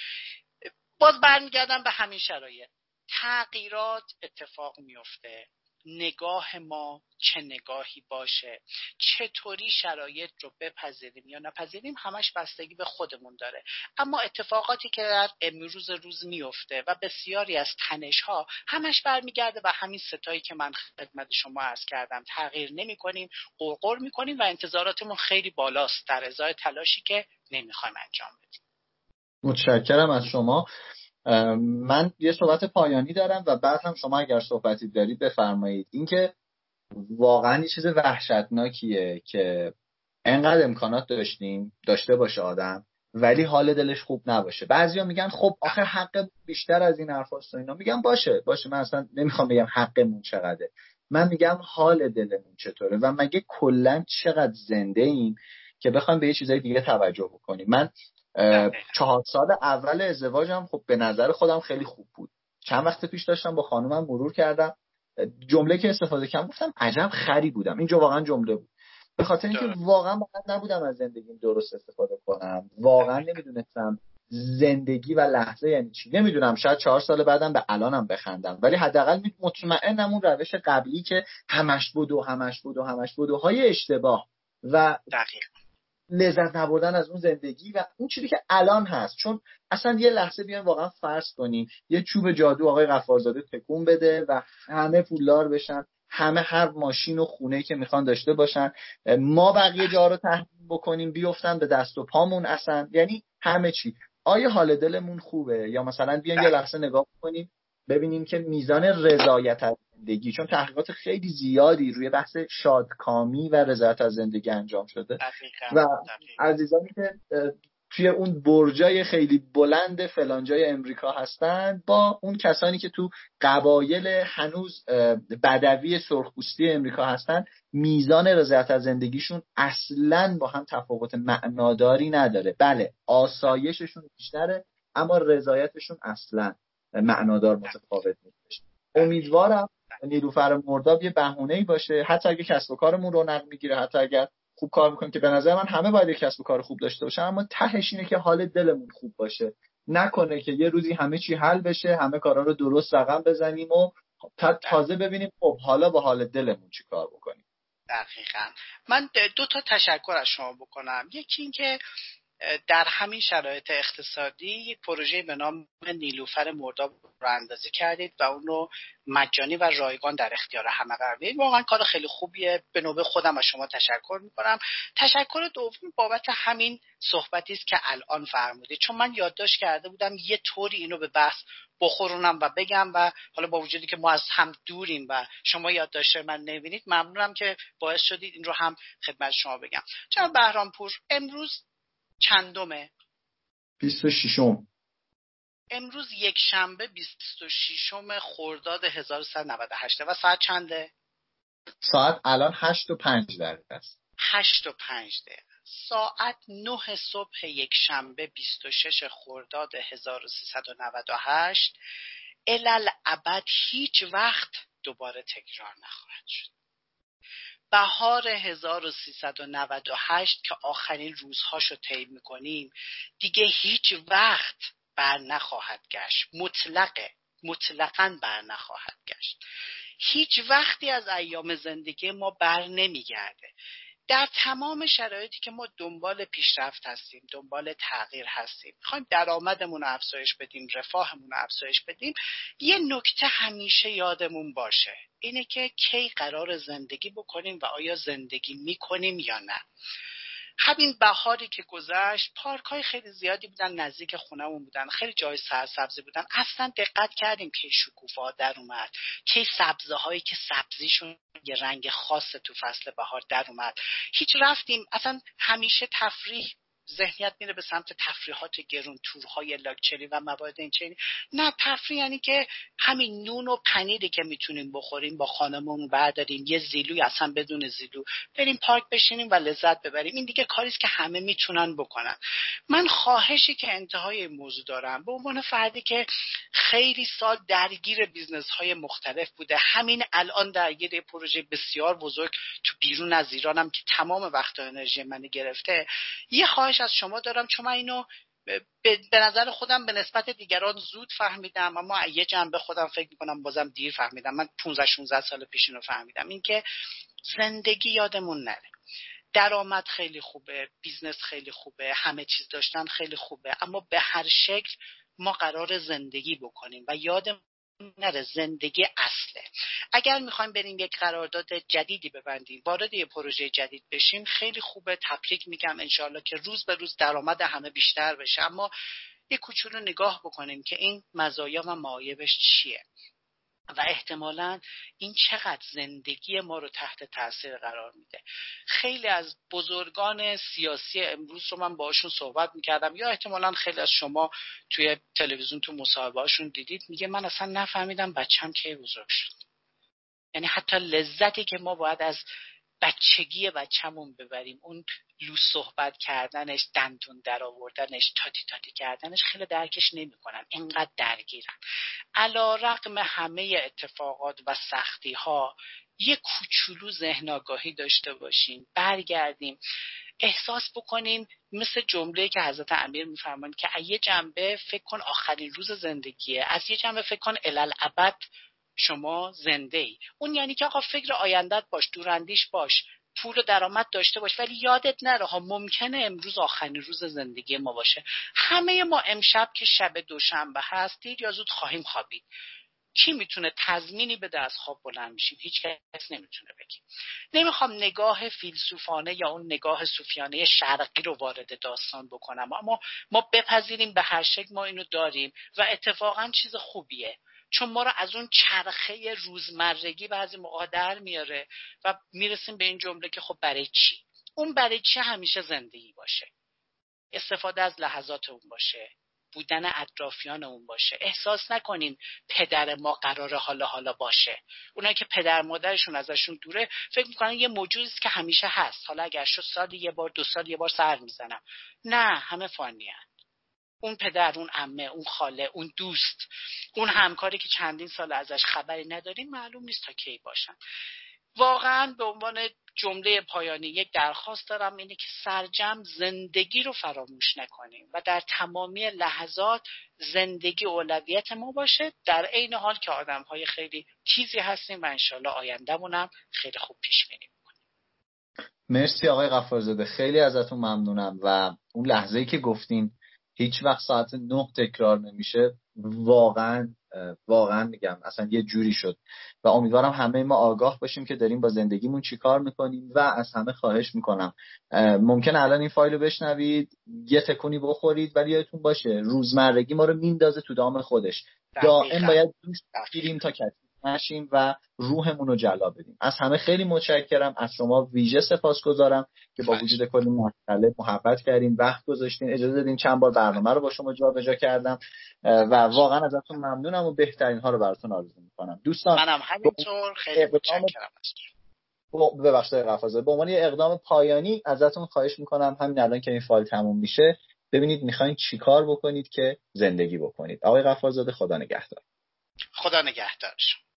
باز برمیگردم به همین شرایط، تغییرات اتفاق میفته، نگاه ما چه نگاهی باشه، چطوری شرایط رو بپذیریم یا نپذیریم، همش بستگی به خودمون داره. اما اتفاقاتی که در امروز روز میفته و بسیاری از تنش‌ها همش برمیگرده به همین ستایی که من خدمت شما عرض کردم. تغییر نمی‌کنیم، قرقر می‌کنیم و انتظاراتمون خیلی بالاست در ازای تلاشی که نمی‌خوایم انجام بدیم. متشکرم از شما. من یه صحبت پایانی دارم و بعد هم شما اگر صحبتی دارید بفرمایید. اینکه واقعا یه چیز وحشتناکیه که انقدر امکانات داشته باشه آدم ولی حال دلش خوب نباشه. بعضیا میگن خب آخه حق بیشتر از این حرفاست و اینا. میگم باشه من اصلا نمیخوام بگم حقمون چقدره، من میگم حال دلمون چطوره و مگه کلا چقدر زنده ایم که بخوایم به یه چیزای دیگه توجه بکنیم. من 4 سال اول ازدواجم خب به نظر خودم خیلی خوب بود. چند وقت پیش داشتم با خانومم مرور کردم، جمله که استفاده کردم گفتم عجب خری بودم. اینجا واقعا جمله بود، به خاطر اینکه واقعا بلد نبودم از زندگیم درست استفاده کنم. واقعا نمیدونستم زندگی و لحظه یعنی چی. نمیدونم، شاید 4 سال بعدم به الانم بخندم، ولی حداقل مطمئنم اون روش قبلی که همش بدوهای اشتباه و لذت نبردن از اون زندگی و اون چیزی که الان هست. چون اصلا یه لحظه بیان واقعا فرض کنیم یه چوب جادو آقای غفارزاده تکون بده و همه پولدار بشن، همه هر ماشین و خونه‌ای که میخوان داشته باشن، ما بقیه جا رو تحمیل بکنیم بیفتن به دست و پامون، اصلا یعنی همه چی. آیا حال دلمون خوبه؟ یا مثلا بیان یه لحظه نگاه کنیم ببینیم که میزان رضایت از زندگی، چون تحقیقات خیلی زیادی روی بحث شادکامی و رضایت از زندگی انجام شده و عزیزانی که توی اون برجای خیلی بلند فلانجای امریکا هستن با اون کسانی که تو قبایل هنوز بدوی سرخپوستی امریکا هستن، میزان رضایت از زندگیشون اصلاً با هم تفاوت معناداری نداره. بله آسایششون بیشتره اما رضایتشون اصلاً معنادار متفاوت نیست. امیدوارم نیلوفر مرداب یه بهونه‌ای باشه، حتی اگه کسب و کارمون رونق میگیره، حتی اگر خوب کار میکنیم، که به نظر من همه باید کسب و کار خوب داشته باشن، اما تهش اینه که حال دلمون خوب باشه، نکنه که یه روزی همه چی حل بشه، همه کارا رو درست رقم بزنیم و تازه ببینیم خب حالا با حال دلمون چی کار بکنیم. دقیقاً. من 2 تا تشکر از شما بکنم. یکی این که در همین شرایط اقتصادی یک پروژه به نام نیلوفر مرداب رو اندازی کردید و اون رو مجانی و رایگان در اختیار همه قرار دادید. واقعا کار خیلی خوبیه. به نوبه خودم از شما تشکر میکنم. تشکر دوم بابت همین صحبتی است که الان فرمودید، چون من یادداشت کرده بودم یه طوری اینو به بحث بخورونم و بگم و حالا با وجودی که ما از هم دوریم و شما یادداشت من نمیبینید، ممنونم که باعث شدید این رو هم خدمت شما بگم. جناب بهرامپور، امروز چندمه؟ 26م. امروز یک شنبه 26 خرداد 1398 و ساعت چنده؟ ساعت الان 8:05 است. 8:05. ساعت 9 صبح یک شنبه 26 خرداد 1398 الالعبد هیچ وقت دوباره تکرار نخواهد شد. بهار 1398 که آخرین روزهاشو طی می‌کنیم دیگه هیچ وقت بر نخواهد گشت. مطلقاً بر نخواهد گشت. هیچ وقتی از ایام زندگی ما بر نمیگرده. در تمام شرایطی که ما دنبال پیشرفت هستیم، دنبال تغییر هستیم، میخوایم درآمدمون رو افزایش بدیم، رفاهمون رو افزایش بدیم، یه نکته همیشه یادمون باشه، اینه که کی قرار زندگی بکنیم و آیا زندگی میکنیم یا نه. همین بهاری که گذشت پارک‌های خیلی زیادی بودن نزدیک خونمون بودن، خیلی جای سرسبزی بودن. اصلا دقت کردیم که شکوفا در اومد، که سبزه هایی که سبزیشون یه رنگ خاص تو فصل بهار در اومد. هیچ رفتیم اصلا همیشه تفریح، ذهنیت میره به سمت تفریحات گرون، تورهای لاکچری و موارد این چنین. نه، تفریح یعنی که همین نون و پنیری که میتونیم بخوریم با خانممون برداریم، یه زیلوی اصلا بدون زیلو بریم پارک بشینیم و لذت ببریم. این دیگه کاریست که همه میتونن بکنن. من خواهشی که انتهای موضوع دارم به عنوان فردی که خیلی سال درگیر بیزنس های مختلف بوده، همین الان درگیر پروژه بسیار بزرگ تو بیرون از ایرانم که تمام وقت و انرژی منو گرفته، یه خواهش از شما دارم، چون من اینو به نظر خودم به نسبت دیگران زود فهمیدم، اما یه جنبه خودم فکر میکنم بازم دیر فهمیدم. من 15-16 سال پیش اینو فهمیدم، این که زندگی یادمون نره. درآمد خیلی خوبه، بیزنس خیلی خوبه، همه چیز داشتن خیلی خوبه، اما به هر شکل ما قرار زندگی بکنیم و یادمون نره زندگی اصله. اگر میخوایم بریم یک قرارداد جدیدی ببندیم، وارد یه پروژه جدید بشیم، خیلی خوبه، تبریک میگم، انشالله که روز به روز درآمد همه بیشتر بشه، اما یه کوچولو نگاه بکنیم که این مزایا و معایبش چیه و احتمالاً این چقدر زندگی ما رو تحت تاثیر قرار میده. خیلی از بزرگان سیاسی امروز رو من باشون صحبت میکردم، یا احتمالاً خیلی از شما توی تلویزیون تو مصاحبه‌هاشون دیدید، میگه من اصلا نفهمیدم بچم کی بزرگ شد. یعنی حتی لذتی که ما باید از بچگی بچه‌مون ببریم، اون لوس صحبت کردنش، دندون در آوردنش، تاتی کردنش، خیلی درکش نمی‌کنن، اینقدر درگیرن. علی‌رغم همه اتفاقات و سختی‌ها یه کوچولو ذهن آگاهی داشته باشیم، برگردیم احساس بکنیم، مثل جمله‌ای که حضرت امیر می‌فرمایند که از یه جنبه فکر کن آخرین روز زندگیه، از یه جنبه فکر کن الالعبد شما زنده ای. اون یعنی که آقا فکر آیندت باش، دوراندیش باش، پول و درآمد داشته باش، ولی یادت نره ها ممکنه امروز آخرین روز زندگی ما باشه. همه ما امشب که شب دوشنبه هست دیر یا زود خواهیم خوابید. کی میتونه تضمینی بده از خواب بلند میشیم؟ هیچ کس نمیتونه بگه. نمیخوام نگاه فیلسوفانه یا اون نگاه صوفیانه شرقی رو وارد داستان بکنم، اما ما بپذیریم به هر شکل ما اینو داریم و اتفاقا چیز خوبیه، چون ما رو از اون چرخه روزمرگی بعضی موقع در میاره و میرسیم به این جمله که خب برای چی؟ اون برای چی همیشه زندگی باشه، استفاده از لحظات اون باشه، بودن اطرافیان اون باشه. احساس نکنین پدر ما قراره حالا باشه. اونایی که پدر مادرشون ازشون دوره فکر میکنن یه موجودی است که همیشه هست، حالا اگر شد سالی یه بار، 2 سال یه بار سر میزنم. نه، همه فانیه. اون پدر، اون عمه، اون خاله، اون دوست، اون همکاری که چندین سال ازش خبری نداریم، معلوم نیست تا کی باشن. واقعا به عنوان جمله پایانی یک درخواست دارم، اینه که سرجم زندگی رو فراموش نکنیم و در تمامی لحظات زندگی اولویت ما باشه، در عین حال که آدم‌های خیلی چیزی هستیم و انشالله آینده‌مون هم خیلی خوب پیش بینی می‌کنیم. مرسی آقای غفارزاده، خیلی ازتون ممنونم. و اون لحظه‌ای که گفتین هیچ وقت ساعت 9 تکرار نمیشه، واقعا میگم اصلا یه جوری شد و امیدوارم همه ما آگاه باشیم که داریم با زندگیمون چی کار میکنیم. و از همه خواهش میکنم ممکنه الان این فایلو بشنوید، یه تکونی بخورید، ولی یادتون باشه روزمرگی ما رو میندازه تو دام خودش. دائم باید دوش بگیریم تا کسی نشیم و روحمون رو جلا بدیم. از همه خیلی متشکرم، از شما ویژه سپاسگزارم که با وجود کلی مسئله محبت کردین، وقت گذاشتین، اجازه دادین چند بار برنامه رو با شما جابجا کردم و واقعا ازتون ممنونم و بهترین ها رو براتون آرزو میکنم. دوستان منم همینطور خیلی متشکرم ازتون. ببخشید قفازه، به عنوان یه اقدام پایانی ازتون خواهش میکنم همین الان که این فایل تموم میشه ببینید میخواین چیکار بکنید که زندگی بکنید. آقای غفارزاده خدا نگهدار. خدا نگهدار.